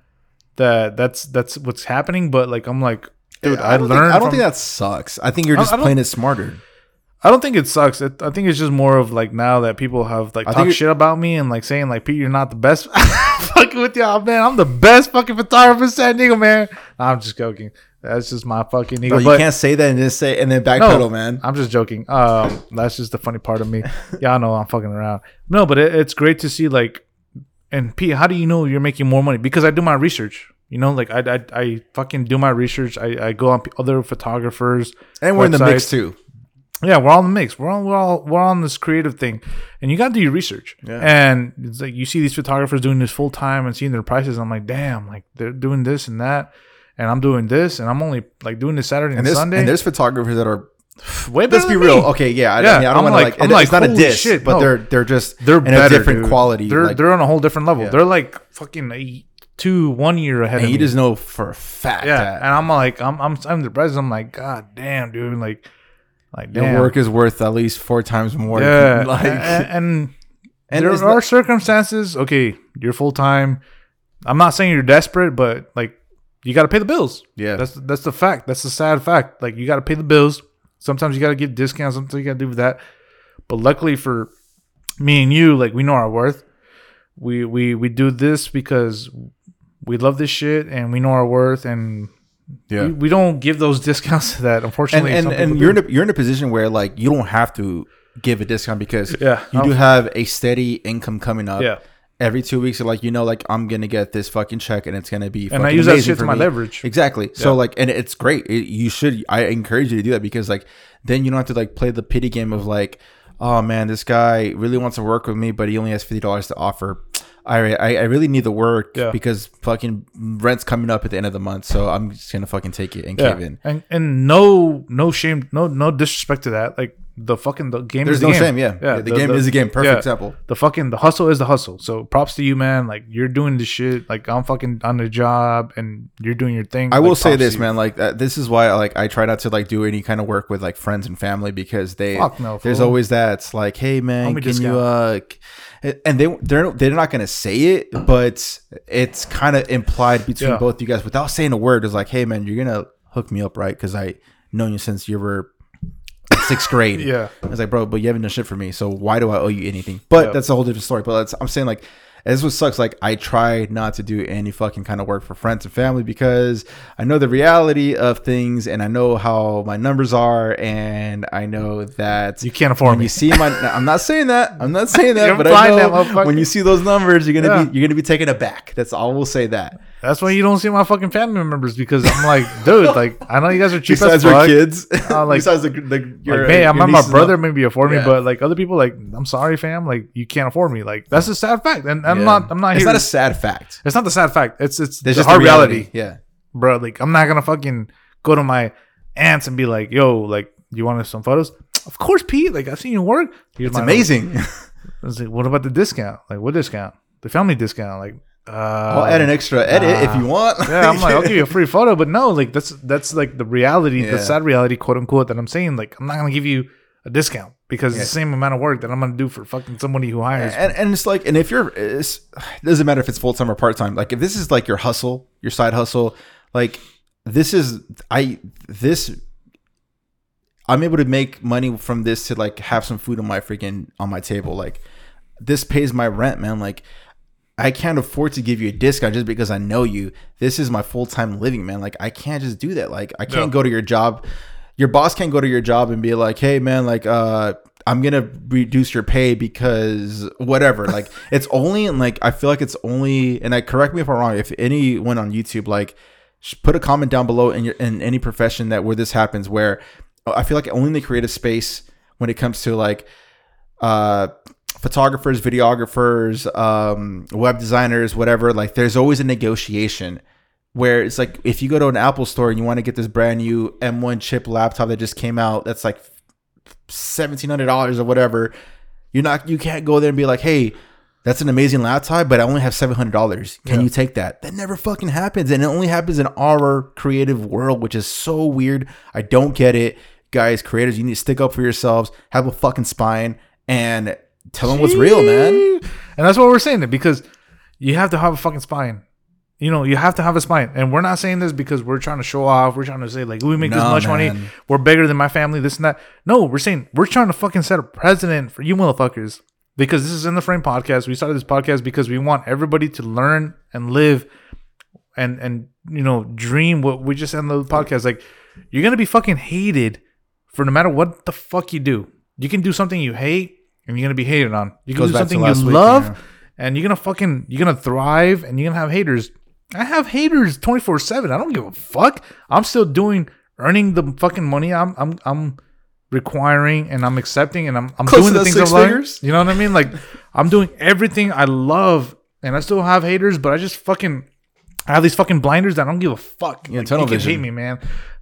that's what's happening, but like I'm like, dude, I don't think that sucks. I think you're just playing it smarter. I don't think it sucks. I think it's just more of like now that people have like talked shit about me and like saying like, Pete, you're not the best. Fucking with y'all, man. I'm the best fucking photographer in San Diego, man. Nah, I'm just joking. That's just my fucking ego. Bro, you can't say that and then backpedal, man. I'm just joking. That's just the funny part of me. Y'all know I'm fucking around. No, but it's great to see like, and Pete, how do you know you're making more money? Because I do my research. You know, like I fucking do my research. I go on other photographers, and we're in the mix too. Yeah, we're all in the mix. We're on this creative thing, and you got to do your research. Yeah. And it's like you see these photographers doing this full time and seeing their prices. I'm like, damn, like they're doing this and that, and I'm doing this, and I'm only like doing this Saturday and Sunday. And there's photographers that are Way better Let's be than real. me. Okay, yeah. I Yeah, mean, I I'm don't want to I'm it's not a holy diss, shit, but no. they're just They're in better, a different dude. quality. They're on a whole different level. Yeah. They're like fucking 1 year ahead and of you me. just know for a fact Yeah, that and I'm like, I'm depressed. I'm like, God damn, dude. Like damn. your work is worth at least 4 times more. Yeah, Like, and and there it's are circumstances. Okay, you're full time. I'm not saying you're desperate, but like you got to pay the bills. yeah. That's the fact. That's the sad fact. Like you got to pay the bills. Sometimes you got to give discounts. Sometimes you got to do that. But luckily for me and you, like we know our worth. We do this because we love this shit and we know our worth, and Yeah. we don't give those discounts that unfortunately and you're in a position where like you don't have to give a discount because Yeah. you do have a steady income coming up. Yeah. Every 2 weeks, you're like, like I'm gonna get this fucking check and it's gonna be And I fucking use that amazing shit to for my me. leverage. Exactly. So Yeah. like, and it's great. I encourage you to do that because like then you don't have to like play the pity game of like, oh man, this guy really wants to work with me, but he only has $50 to offer. I really need the work because fucking rent's coming up at the end of the month, so I'm just gonna fucking take it and cave in. And no shame, no disrespect to that. Like the game There's is the no game. shame, yeah. The game is a game. Perfect example. The hustle is the hustle. So props to you, man. Like you're doing the shit. Like I'm fucking on the job and you're doing your thing. I will say props this, to you. man. Like this is why I try not to like do any kind of work with like friends and family because Fuck no, there's fool. always that. It's like, hey man, Homie can you and they're not gonna say it, but it's kind of implied between both you guys without saying a word. It's like, hey man, you're gonna hook me up, right? Because I known you since you were in 6th grade. Yeah. I was like, bro, but you haven't done shit for me, so why do I owe you anything? But that's a whole different story. But I'm saying like, this is what sucks. Like I try not to do any fucking kind of work for friends and family because I know the reality of things and I know how my numbers are and I know that You can't afford when me. you see my, I'm not saying that. I'm not saying that. You're But implying I that, know motherfucker. when you see those numbers, you're gonna be taken aback. That's all we'll say that. That's why you don't see my fucking family members because I'm like, dude, like I know you guys are cheap Besides as your your kids, like- besides your, Like, hey, I'm not my nieces brother, and maybe afford me, Yeah. but like other people, like I'm sorry, fam, like you can't afford me. Like that's a sad fact, and I'm all. not It's here. not a sad fact. It's not the sad fact. It's There's the just hard the reality, Yeah. bro. Like I'm not gonna fucking go to my aunts and be like, yo, like you want some photos? Of course, Pete. Like I've seen you work. Here's It's my- amazing. I was like, what about the discount? Like what discount? The family discount? Like I'll add an extra edit if you want. yeah, I'm like, I'll give you a free photo, but no, like that's like the reality, the Yeah. sad reality, quote unquote, that I'm saying. Like, I'm not gonna give you a discount because it's the same amount of work that I'm gonna do for fucking somebody who hires. And it's like, and if it doesn't matter if it's full time or part time. Like if this is like your hustle, your side hustle, like I'm able to make money from this to like have some food on my table. Like this pays my rent, man. Like I can't afford to give you a discount just because I know you. This is my full-time living, man. Like I can't just do that. Like I can't go to your job. Your boss can't go to your job and be like, hey man, like I'm gonna reduce your pay because whatever. Like it's only, and like I feel like it's only, and I correct me if I'm wrong, if anyone on YouTube, like put a comment down below in any profession that where this happens, where I feel like only in the creative space when it comes to like photographers, videographers, web designers, whatever, like there's always a negotiation where it's like if you go to an Apple store and you want to get this brand new M1 chip laptop that just came out that's like $1,700 or whatever, you can't go there and be like, hey, that's an amazing laptop, but I only have $700. Can you take that? That never fucking happens. And it only happens in our creative world, which is so weird. I don't get it. Guys, creators, you need to stick up for yourselves, have a fucking spine, and tell them what's real, man. And that's what we're saying, because you have to have a fucking spine. You know, you have to have a spine. And we're not saying this because we're trying to show off. We're trying to say, like, we make this much money. We're bigger than my family, this and that. No, we're saying we're trying to fucking set a precedent for you motherfuckers. Because this is In the Frame podcast. We started this podcast because we want everybody to learn and live and you know, dream what we just ended the podcast. Like, you're going to be fucking hated for no matter what the fuck you do. You can do something you hate and you're going to be hated on. You can do something you love and you're going to thrive and you're going to have haters. I have haters 24/7. I don't give a fuck. I'm still earning the fucking money I'm requiring and I'm accepting and I'm doing the things I've learned. You know what I mean? Like, I'm doing everything I love and I still have haters, but I have these fucking blinders that I don't give a fuck. Yeah, like, tunnel you can vision. hate me, man.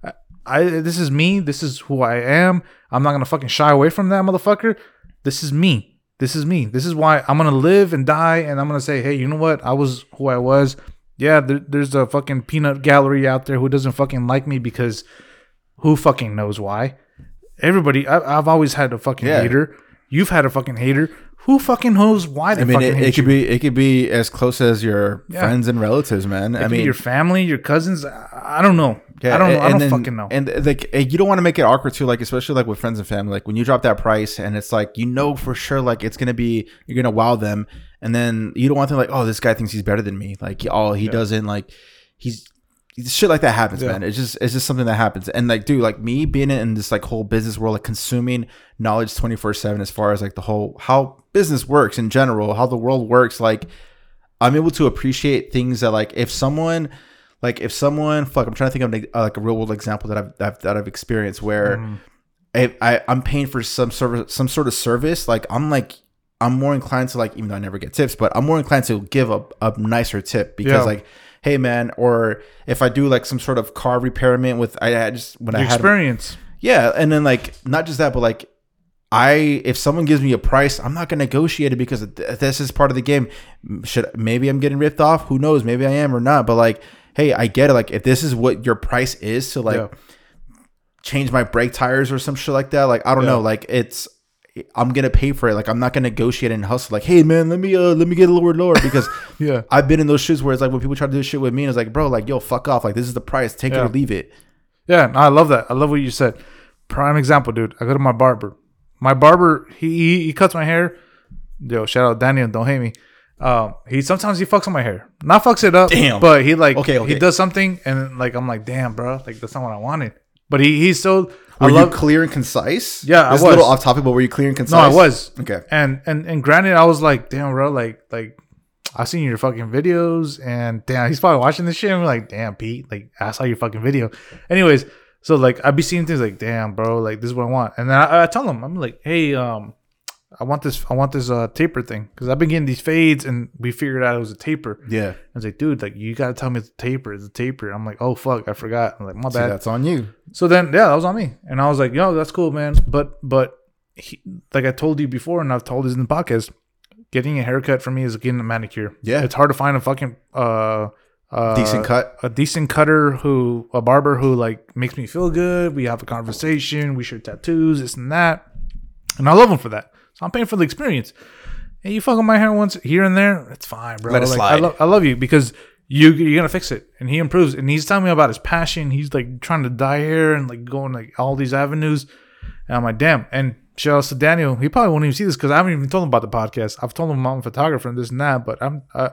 This is me. This is who I am. I'm not gonna fucking shy away from that, motherfucker. This is me. This is me. This is why I'm gonna live and die, and I'm gonna say, hey, you know what? I was who I was. Yeah, there's a fucking peanut gallery out there who doesn't fucking like me because who fucking knows why? Everybody, I've always had a fucking hater. You've had a fucking hater. Who fucking knows why they fucking hate you? It could be as close as your friends and relatives, man. I mean, your family, your cousins. I don't know. Yeah, I don't fucking know. And like, you don't want to make it awkward too, like especially like with friends and family. Like when you drop that price, and it's like for sure, like it's gonna be you're gonna wow them, and then you don't want them like, oh, this guy thinks he's better than me. Like, he doesn't. Like he's shit like that happens, man. It's just something that happens. And like, dude, like me being in this like whole business world, like consuming knowledge 24/7 as far as like the whole how business works in general, how the world works. Like I'm able to appreciate things that like if someone fuck, I'm trying to think of like a real world example that I've experienced where I'm paying for some sort of service. Like I'm more inclined to, like, even though I never get tips, but I'm more inclined to give a nicer tip because like, hey man, or if I do like some sort of car repairment with I had experience. And then like not just that, but like if someone gives me a price, I'm not gonna negotiate it because this is part of the game. Maybe I'm getting ripped off? Who knows? Maybe I am or not. But like, hey, I get it. Like if this is what your price is to like change my brake tires or some shit like that, like I don't know, like I'm gonna pay for it. Like I'm not gonna negotiate and hustle. Like, hey man, let me get a lower because I've been in those shits where it's like when people try to do shit with me, and it's like, bro, like yo, fuck off. Like this is the price. Take it or leave it. Yeah, no, I love that. I love what you said. Prime example, dude. I go to my barber. My barber, he cuts my hair. Yo, shout out Daniel. Don't hate me. Sometimes he fucks on my hair. Not fucks it up. Damn. But he like he does something, and like I'm like, damn, bro. Like that's not what I wanted. But he's so. Were you clear and concise? Yeah, I was. A little off topic, but were you clear and concise? No, I was. Okay. And granted, I was like, damn, bro, like I've seen your fucking videos, and damn, he's probably watching this shit. And we're like, damn, Pete, like I saw your fucking video. Anyways, so like I'd be seeing things like, damn, bro, like this is what I want. And then I tell him, I'm like, hey, I want this taper thing because I've been getting these fades, and we figured out it was a taper. Yeah. I was like, dude, like you gotta tell me it's a taper. It's a taper. I'm like, oh fuck, I forgot. I'm like, my bad. That's on you. So then, that was on me, and I was like, yo, that's cool, man. But like I told you before, and I've told this in the podcast, getting a haircut for me is getting a manicure. Yeah. It's hard to find a fucking decent cut, a decent cutter a barber who like makes me feel good. We have a conversation. We share tattoos, this and that, and I love him for that. So I'm paying for the experience. Hey, you fuck on my hair once here and there, it's fine, bro. Let it slide. I love you because you're gonna fix it, and he improves. And he's telling me about his passion. He's like trying to dye hair and like going like all these avenues. And I'm like, damn. And shout out to Daniel. He probably won't even see this because I haven't even told him about the podcast. I've told him I'm a photographer and this and that, but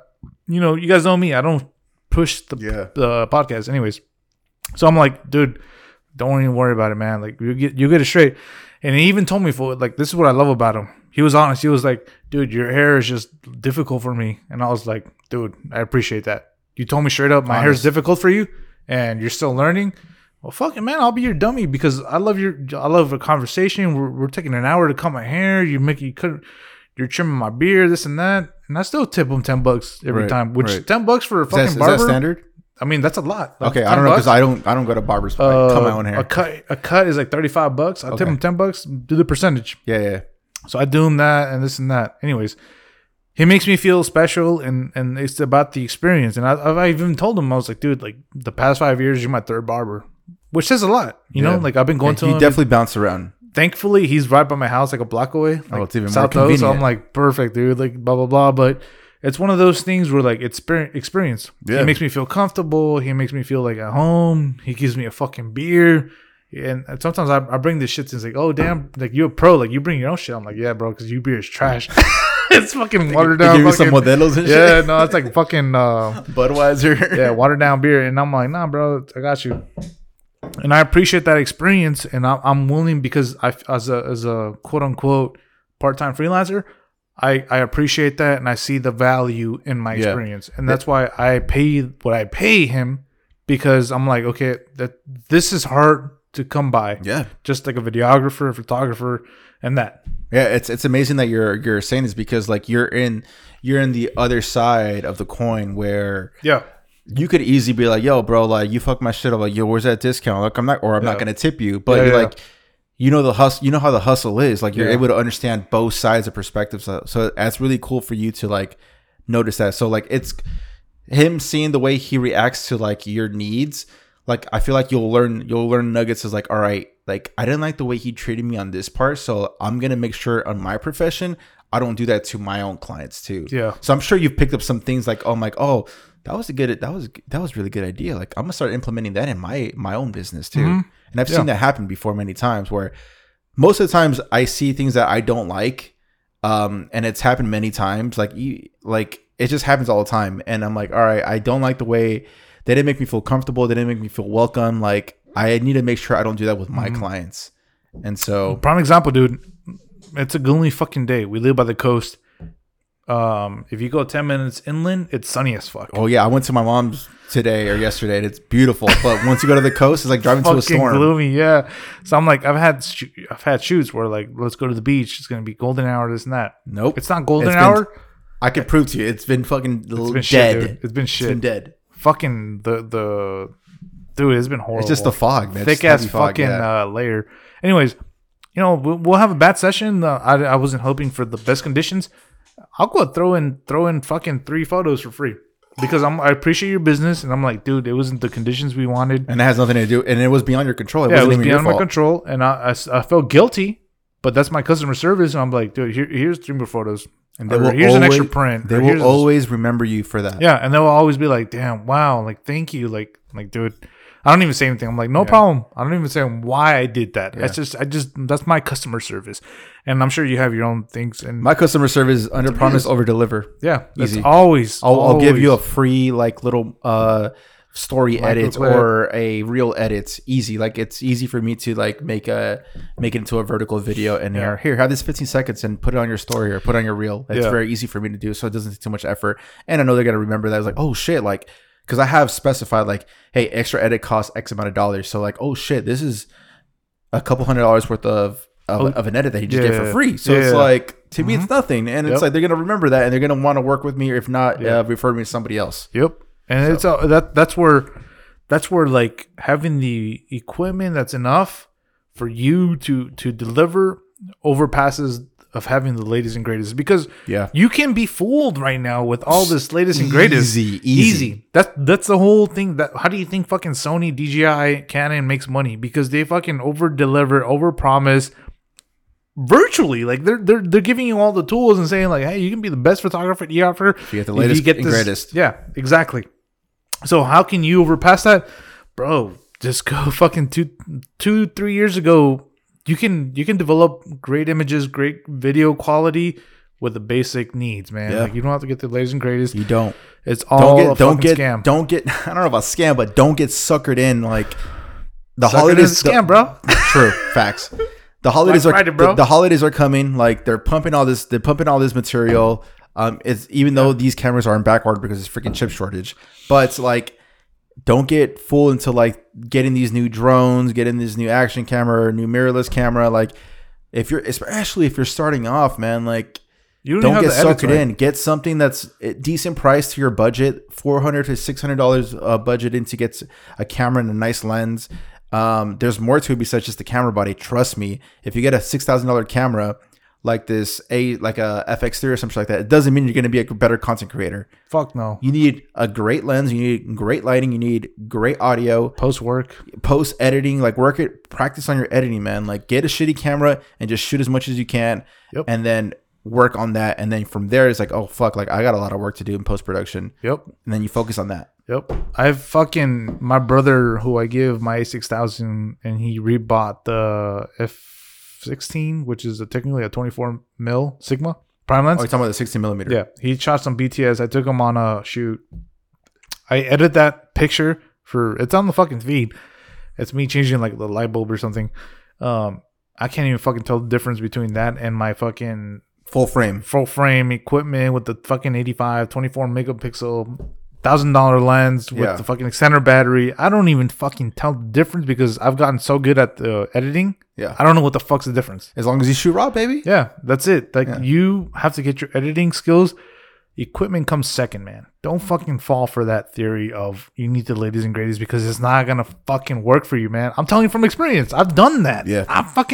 you guys know me. I don't push the podcast, anyways. So I'm like, dude, don't even worry about it, man. Like you get it straight. And he even told me, like, this is what I love about him. He was honest. He was like, dude, your hair is just difficult for me. And I was like, dude, I appreciate that. You told me straight up, my hair is difficult for you and you're still learning. Well, fuck it, man. I'll be your dummy because I love a conversation. We're taking an hour to cut my hair. You're trimming my beard, this and that. And I still tip him $10 every time, which $10 for a fucking barber. Is that standard? I mean, that's a lot. Like, okay, I don't know because I don't go to barbers. I cut my own hair. A cut is like $35. I tip him $10. Do the percentage. Yeah. So I do him that and this and that. Anyways, he makes me feel special, and it's about the experience. And I even told him, I was like, dude, like the past 5 years, you're my third barber, which says a lot. You know, like I've been going to him. He definitely bounced around. Thankfully, he's right by my house, like a block away. Like it's even more convenient. So I'm like, perfect, dude. Like blah blah blah. But it's one of those things where like it's experience. Yeah. He makes me feel comfortable. He makes me feel like at home. He gives me a fucking beer. And sometimes I bring this shit and it's like, oh damn, like you're a pro, like you bring your own shit. I'm like, yeah, bro, because your beer is trash. It's fucking watered down. Give you some Modelos and shit. Yeah, no, it's like fucking Budweiser. Yeah, watered down beer. And I'm like, nah, bro, I got you. And I appreciate that experience, and I'm willing because as a quote unquote part-time freelancer, I appreciate that, and I see the value in my experience, and that's why I pay what I pay him, because I'm like, okay, that this is hard to come by. Yeah, just like a videographer, a photographer, and that. Yeah, it's amazing that you're saying this because like you're in the other side of the coin where you could easily be like, yo, bro, like, you fuck my shit up. Like, yo, where's that discount? Like, I'm not going to tip you. But you're like, you know, the hustle, you know how the hustle is. Like, you're able to understand both sides of perspectives. So that's really cool for you to like notice that. So like, it's him seeing the way he reacts to like your needs. Like, I feel like you'll learn nuggets as like, all right, like, I didn't like the way he treated me on this part. So I'm going to make sure on my profession, I don't do that to my own clients too. Yeah. So I'm sure you've picked up some things like, oh, I'm like, oh, that was really good idea. Like, I'm gonna start implementing that in my own business too. Mm-hmm. And I've seen that happen before many times, where most of the times I see things that I don't like. And it's happened many times. Like it just happens all the time. And I'm like, all right, I don't like the way they didn't make me feel comfortable. They didn't make me feel welcome. Like, I need to make sure I don't do that with my clients. And so, prime example, dude. It's a gloomy fucking day. We live by the coast. If you go 10 minutes inland, it's sunny as fuck. Oh yeah, I went to my mom's today or yesterday, and it's beautiful. But once you go to the coast, it's like driving to a storm. Gloomy, yeah. So I'm like, I've had shoots where like, let's go to the beach. It's gonna be golden hour, this and that. Nope, it's not golden hour. I could prove to you, it's been fucking dead. It's been shit. It's been dead. Fucking the dude, it's been horrible. It's just the fog, man. Thick ass fucking layer. Anyways, you know, we'll have a bad session. I wasn't hoping for the best conditions. I'll go throw in fucking 3 photos for free because I appreciate your business, and I'm like, dude, it wasn't the conditions we wanted, and it has nothing to do, and it was beyond your control. It was beyond my control, and I felt guilty, but that's my customer service, and I'm like, dude, here's 3 more photos, and here's an extra print. They will always remember you for that. Yeah, and they will always be like, damn, wow, like thank you, like dude. I don't even say anything. I'm like, no problem. I don't even say why I did that. Yeah. That's my customer service. And I'm sure you have your own things. And my customer service is under promise, over deliver. Yeah. Easy. I'll give you a free like little story edit or a reel edit. Easy. Like, it's easy for me to like make it into a vertical video and here, have this 15 seconds and put it on your story or put it on your reel. It's very easy for me to do. So it doesn't take too much effort. And I know they're going to remember that. I was like, oh shit. Like, because I have specified like, hey, extra edit costs X amount of dollars. So like, oh shit, this is a couple $100 worth of an edit that you just get for free. So it's like, to me, it's nothing. And it's like, they're going to remember that, and they're going to want to work with me, or if not, refer me to somebody else. Yep. And that's where like having the equipment that's enough for you to deliver overpasses of having the latest and greatest, because you can be fooled right now with all this latest and greatest. Easy. That's the whole thing. That how do you think fucking Sony, DJI, Canon makes money? Because they fucking over deliver, over promise. Virtually, like they're giving you all the tools and saying like, hey, you can be the best photographer ever. You get the latest and greatest. Yeah, exactly. So how can you overpass that, bro? Just go fucking 2-3 years ago. You can develop great images, great video quality with the basic needs, man. Like, you don't have to get the latest and greatest. You don't. It's all don't get scam. Don't get. I don't know about scam, but don't get suckered in. Like, the suckered holidays, scam, bro. True facts. The holidays are Friday, the holidays are coming. Like, they're pumping all this. They're pumping all this material. It's even though these cameras are in backorder because it's freaking chip shortage, but it's like, don't get fooled into like getting these new drones, getting this new action camera, new mirrorless camera. Like, especially if you're starting off, man, like, don't get suckered in. Get something that's a decent price to your budget, $400 to $600 budget in to get a camera and a nice lens. There's more to it besides just the camera body. Trust me, if you get a $6,000 camera like this, like a FX3 or something like that, it doesn't mean you're going to be a better content creator. Fuck no. You need a great lens. You need great lighting. You need great audio. Post editing. Like, practice on your editing, man. Like, get a shitty camera and just shoot as much as you can. Yep. And then work on that. And then from there, it's like, oh fuck, like, I got a lot of work to do in post production. Yep. And then you focus on that. Yep. I've fucking, my brother, who I give my A6000, and he rebought the F16, which is technically a 24 mil Sigma prime lens. Oh, you're talking about the 16 millimeter. Yeah. He shot some BTS. I took him on a shoot. I edited that picture it's on the fucking feed. It's me changing like the light bulb or something. I can't even fucking tell the difference between that and my fucking full frame equipment with the fucking 24 megapixel $1,000 lens with the fucking extender battery. I don't even fucking tell the difference because I've gotten so good at the editing. Yeah. I don't know what the fuck's the difference. As long as you shoot raw, baby. Yeah, that's it. Like, you have to get your editing skills equipment comes second, man. Don't fucking fall for that theory of you need the latest and greatest because it's not gonna fucking work for you, man. I'm telling you from experience. I've done that. Yeah.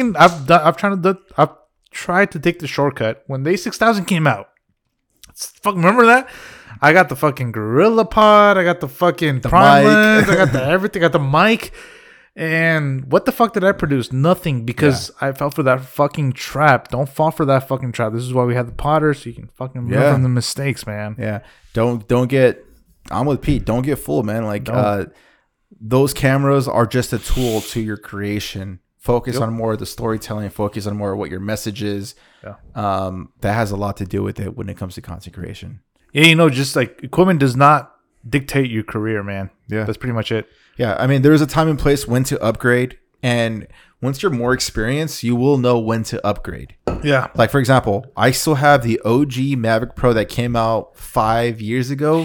I've tried to take the shortcut when the A6000 came out. Fucking remember that? I got the fucking Gorilla Pod. I got the fucking Prime Lens. I got the everything. I got the mic. And what the fuck did I produce? Nothing, because I fell for that fucking trap. Don't fall for that fucking trap. This is why we have the Potter, so you can fucking learn from the mistakes, man. Yeah. Don't get. I'm with Pete. Don't get fooled, man. Like those cameras are just a tool to your creation. Focus on more of the storytelling. Focus on more of what your message is. Yeah. That has a lot to do with it when it comes to content creation. Yeah, just like equipment does not dictate your career, man. Yeah, that's pretty much it. Yeah, I mean, there's a time and place when to upgrade, and once you're more experienced, you will know when to upgrade. Yeah. Like, for example, I still have the OG Mavic Pro that came out 4 years ago,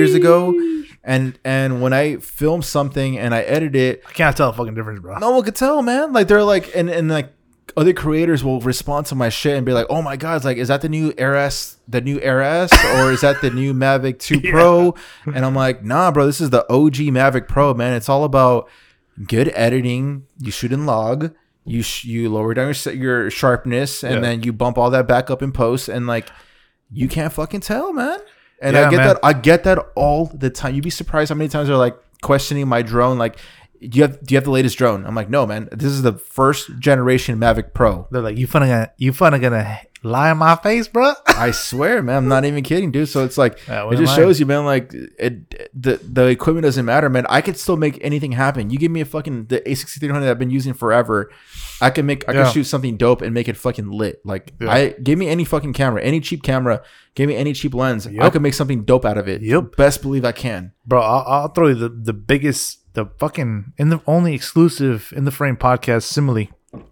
and when I film something and I edit it, I can't tell a fucking difference, bro. No one could tell, man. Like, they're like, and like other creators will respond to my shit and be like, "Oh my god, it's like, is that the new Air S, or is that the new Mavic 2 Pro?" And I'm like, "Nah, bro, this is the OG Mavic Pro, man. It's all about good editing. You shoot in log, you lower down your sharpness, and then you bump all that back up in post, and like, you can't fucking tell, man." And I get that all the time. You'd be surprised how many times they're like questioning my drone, like, do you have the latest drone? I'm like, no, man. This is the first generation Mavic Pro. They're like, you finna gonna lie in my face, bro? I swear, man. I'm not even kidding, dude. So it's like, it just shows you, man. Like, the equipment doesn't matter, man. I could still make anything happen. You give me the A6300 that I've been using forever. I can shoot something dope and make it fucking lit. Like, give me any fucking camera, any cheap camera, give me any cheap lens. I could make something dope out of it. Best believe I can, bro. I'll throw you the biggest. The fucking only exclusive In the Frame podcast simile.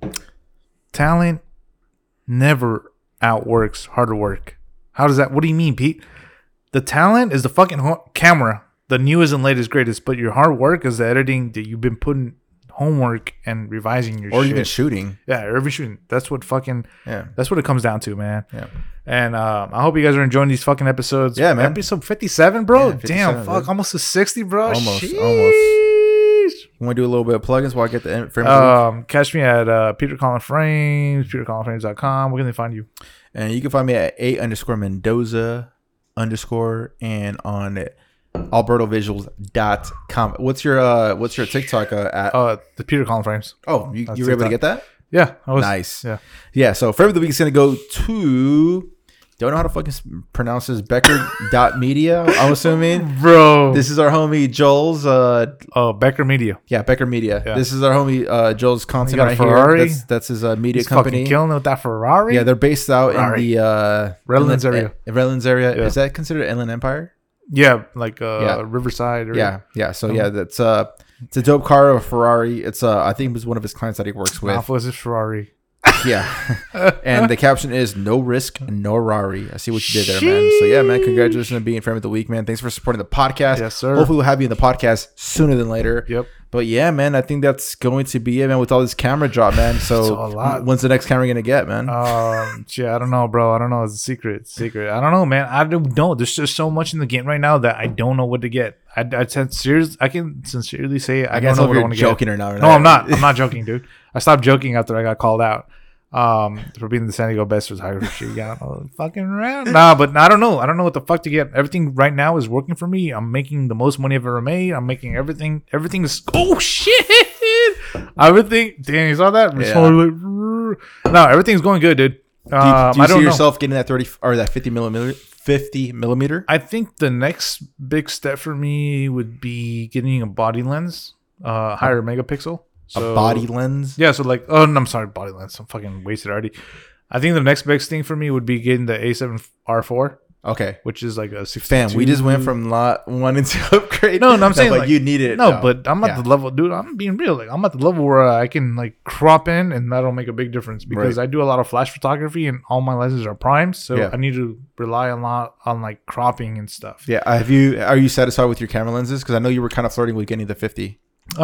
Talent never outworks hard work. How does that? What do you mean, Pete? The talent is the fucking camera, the newest and latest, greatest. But your hard work is the editing that you've been putting homework and revising your shit. Or even shooting. Yeah, or even shooting. That's what fucking. Yeah. That's what it comes down to, man. Yeah. And I hope you guys are enjoying these fucking episodes. Yeah, man. Episode 57, bro. Yeah, 57, damn, fuck, almost to 60, bro. Almost. You want to do a little bit of plugins while I get the frame? Catch me at Peter Collin Frames, petercollinframes.com. Where can they find you? And you can find me at @Mendoza_ and on albertovisuals.com. What's your TikTok at? The Peter Collin Frames. Oh, you were able to get that? Yeah. Nice. Yeah. So frame of the week is going to go to, don't know how to fucking pronounce this, Becker.media, I'm assuming. Bro. This is our homie Joel's. Becker Media. Yeah, Becker Media. Yeah. This is our homie Joel's content right here. That's his media He's company. Fucking killing it with that Ferrari. Yeah, they're based out in the Redlands area. Redlands area. Yeah. Is that considered Inland Empire? Yeah, like Riverside. Yeah. So that's it's a dope car, a Ferrari. It's I think it was one of his clients that he works with. Alpha is his Ferrari. Yeah. And the caption is "No risk, no Rari." I see what you did there, man. So yeah, man, congratulations on being Frame of the Week, man. Thanks for supporting the podcast. Yes, sir. Hopefully we'll have you in the podcast sooner than later. Yep. But yeah, man, I think that's going to be it, man, with all this camera drop, man. So when's the next camera gonna get, man? Yeah, I don't know, bro. I don't know. It's a secret. I don't know, man. I don't know. There's just so much in the game right now that I don't know what to get. I can sincerely say I don't know what I want to get. Joking or not? No, I'm not. I'm not joking, dude. I stopped joking after I got called out for being the San Diego best photographer. Yeah, fucking around. Nah, but I don't know. I don't know what the fuck to get. Everything right now is working for me. I'm making the most money I've ever made. I'm making everything. Everything is. Oh shit! Everything. Damn, you saw that? Yeah. No, everything's going good, dude. Do you see yourself getting that 30 or that 50 millimeter? I think the next big step for me would be getting a body lens, higher megapixel. So, a body lens? Yeah, so like, oh, no, I'm sorry, body lens. I'm fucking wasted already. I think the next big thing for me would be getting the A7R4. Okay. Which is like a 62. Fam, we just went from wanting to upgrade. No, I'm saying like you need it. No, but I'm at the level, dude, I'm being real. Like, I'm at the level where I can like crop in and that'll make a big difference because I do a lot of flash photography and all my lenses are primed. So I need to rely a lot on like cropping and stuff. Yeah. Are you satisfied with your camera lenses? Because I know you were kind of flirting with getting the 50.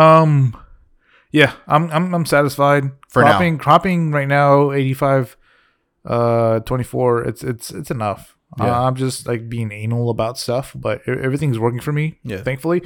Yeah, I'm satisfied. For cropping right now 85 24 it's enough. Yeah. I'm just like being anal about stuff, but everything's working for me. Yeah. Thankfully.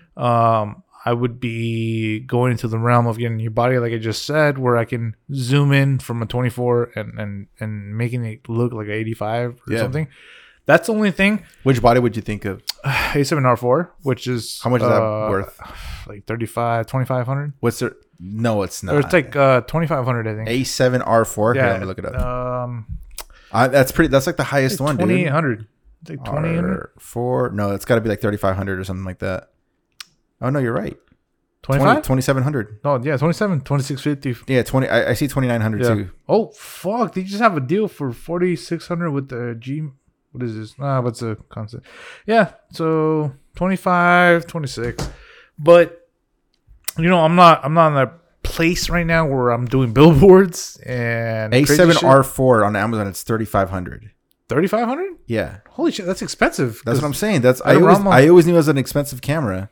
I would be going into the realm of getting your body, like I just said, where I can zoom in from a 24 and making it look like an 85 or something. That's the only thing. Which body would you think of? A7R4, which is How much is that worth? Like 2,500. What's it? No, it's not. Or it's like 2,500, I think. A7R4. Here, let me look it up. That's pretty. That's like the highest one, dude. 2,800. It's like 2,800. R4. No, it's got to be like 3,500 or something like that. Oh no, you're right. 25? 2,700. No, yeah, 27, 2,650. Yeah, 20. I see 2,900 too. Oh fuck! They just have a deal for 4,600 with the G. What is this? What's the concept? Yeah, so 25, 26. But I'm not in that place right now where I'm doing billboards and A7R4 on Amazon. It's 3,500. 3,500? Yeah. Holy shit, that's expensive. That's what I'm saying. I always knew it was an expensive camera.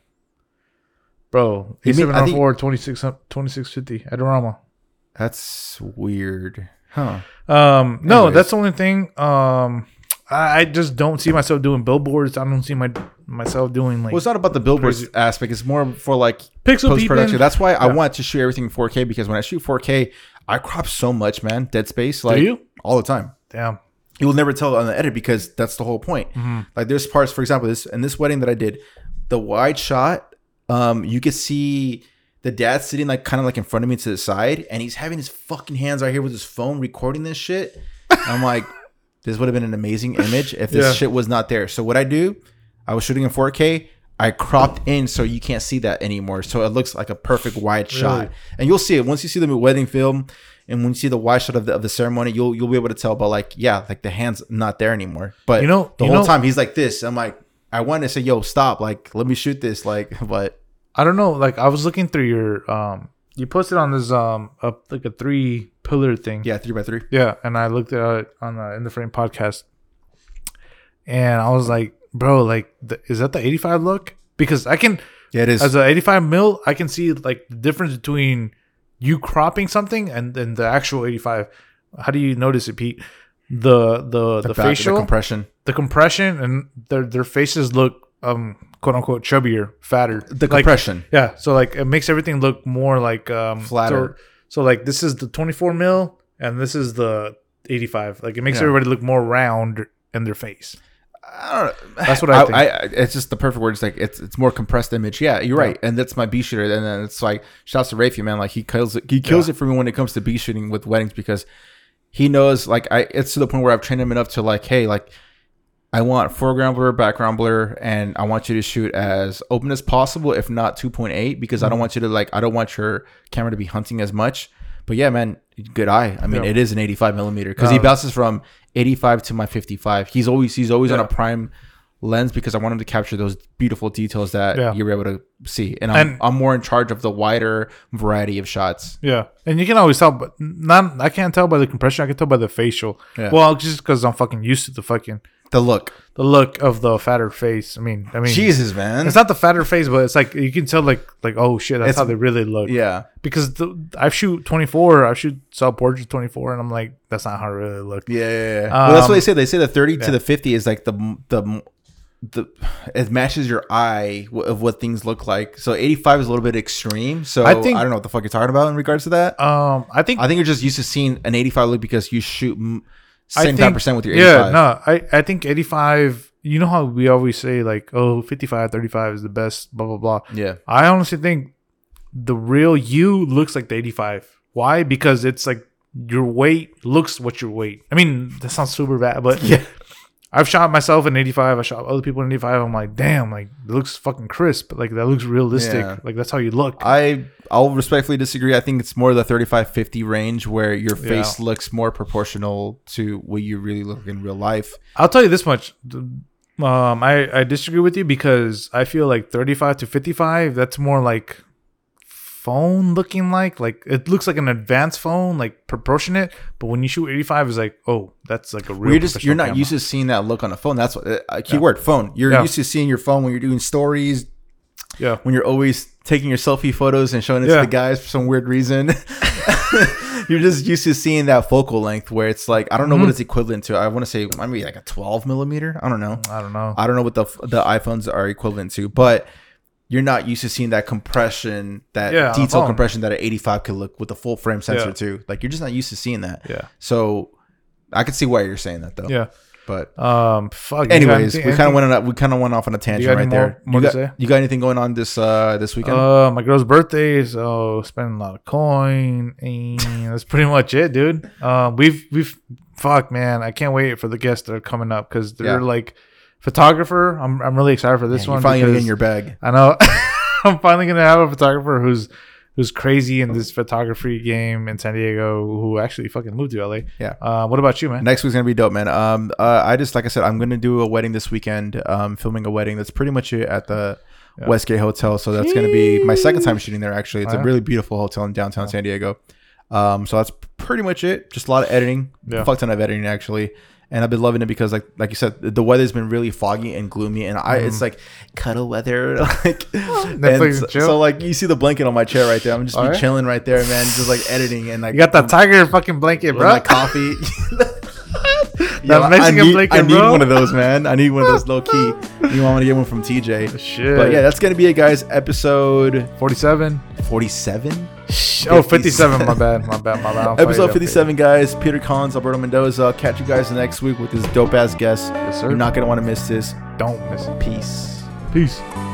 Bro, A7R4 2650 Adorama. That's weird. Huh. No, Anyways. that's the only thing. I just don't see myself doing billboards. I don't see myself doing like. Well, it's not about the billboards aspect. It's more for like Pixel post production. peeping. That's why I want to shoot everything in 4K, because when I shoot 4K, I crop so much, man. Dead space, like Do you? all the time. Damn. You will never tell on the edit because that's the whole point. Mm-hmm. Like there's parts, for example, this wedding that I did, the wide shot. You could see the dad sitting like kind of like in front of me to the side, and he's having his fucking hands right here with his phone recording this shit. I'm like, this would have been an amazing image if this shit was not there. So what I do, I was shooting in 4K. I cropped in so you can't see that anymore. So it looks like a perfect wide shot, and you'll see it once you see the wedding film, and when you see the wide shot of the ceremony, you'll be able to tell. But like, yeah, like the hand's not there anymore. But the whole time he's like this. I'm like, I wanted to say, yo, stop, like, let me shoot this, like, but I don't know. Like, I was looking through your you posted on this like a 3-pillar thing. yeah, 3x3. Yeah, and I looked at it on the In the Frame podcast, and I was like, bro, like, is that the 85 look? Because I can, Yeah, it is. as a 85 mil, I can see like the difference between you cropping something and then the actual 85. How do you notice it, Pete? The facial, the compression, and their faces look quote unquote chubbier, fatter. the Like, compression. yeah, so like it makes everything look more like Flatter. So like this is the 24 mil and this is the 85. Like it makes Yeah. everybody look more round in their face. I don't know. That's what I think. It's just the perfect word. It's like it's more compressed image. Yeah, you're right. And that's my B shooter. And then it's like, shouts to Rafi, man. Like he kills it. He kills it for me when it comes to B shooting with weddings, because he knows, like, it's to the point where I've trained him enough to like, hey, like, I want foreground blur, background blur, and I want you to shoot as open as possible, if not 2.8, because I don't want you to I don't want your camera to be hunting as much. But yeah, man, good eye. I mean, it is an 85 millimeter, because he bounces from 85 to my 55. He's always on a prime lens, because I want him to capture those beautiful details that you're able to see. And I'm more in charge of the wider variety of shots. Yeah, and you can always tell, but I can't tell by the compression. I can tell by the facial. Yeah. Well, just because I'm fucking used to The look. the look of the fatter face. I mean, Jesus, man. it's not the fatter face, but it's like you can tell, like oh shit, that's how they really look. Yeah. Because I shoot 24, I shoot self-portrait 24, and I'm like, that's not how it really look. Yeah. Well, that's what they say. They say the 30 to the 50 is like the it matches your eye of what things look like. So 85 is a little bit extreme. So I don't know what the fuck you're talking about in regards to that. I think you're just used to seeing an 85 look because you shoot 75% with your 85. Yeah, no, I think 85. You know how we always say like, oh, 55, 35 is the best, blah blah blah. Yeah. I honestly think the real you looks like the 85. Why? Because it's like your weight looks what your weight. I mean, that sounds super bad, but Yeah. I've shot myself in 85. I shot other people in 85. I'm like, damn, like it looks fucking crisp. Like that looks realistic. Yeah. Like that's how you look. I'll respectfully disagree. I think it's more the 35-50 range where your face looks more proportional to what you really look in real life. I'll tell you this much. I disagree with you because I feel like 35 to 55, that's more like phone looking like it looks like an advanced phone, like proportionate, but when you shoot 85 it's like, oh, that's like a real you're not camera. used to seeing that look on a phone. That's what keyword phone. You're used to seeing your phone when you're doing stories, when you're always taking your selfie photos and showing it to the guys for some weird reason. You're just used to seeing that focal length where it's like, I don't know what it's equivalent to. I want to say maybe like a 12 millimeter. I don't know. I don't know what the iPhones are equivalent to, but you're not used to seeing that compression, that detail compression that an 85 could look with a full frame sensor too. Like you're just not used to seeing that. Yeah. So I could see why you're saying that though. Yeah. But fuck. Anyways, we kind of went off on a tangent right there. You got anything going on this weekend? My girl's birthday, so spending a lot of coin, and that's pretty much it, dude. We've fuck, man, I can't wait for the guests that are coming up because they're like photographer. I'm really excited for this one. You're finally gonna get in your bag. I know. I'm finally gonna have a photographer who's crazy in this photography game in San Diego, who actually fucking moved to LA. Yeah. What about you, man? Next week's gonna be dope, man. I just, like I said, I'm gonna do a wedding this weekend. Filming a wedding. That's pretty much it at the Westgate Hotel. So that's gonna be my second time shooting there. Actually, it's a really beautiful hotel in downtown San Diego. So that's pretty much it. Just a lot of editing. Fuck ton of editing actually. And I've been loving it because, like you said, the weather's been really foggy and gloomy, and it's like cuddle weather, like. So like you see the blanket on my chair right there. I'm just be chilling right there, man, just like editing and like. You got that tiger fucking blanket, bro. My coffee. That Mexican blanket, I need one of those, man. I need one of those low key. You want me to get one from TJ? Shit. But yeah, that's gonna be it, guys. Episode 47. 47. Oh, 57. My bad. Episode 57, guys. Peter Collins, Alberto Mendoza. Catch you guys next week with this dope ass guest. Yes, sir. You're not gonna want to miss this. Don't miss it. Peace. Peace.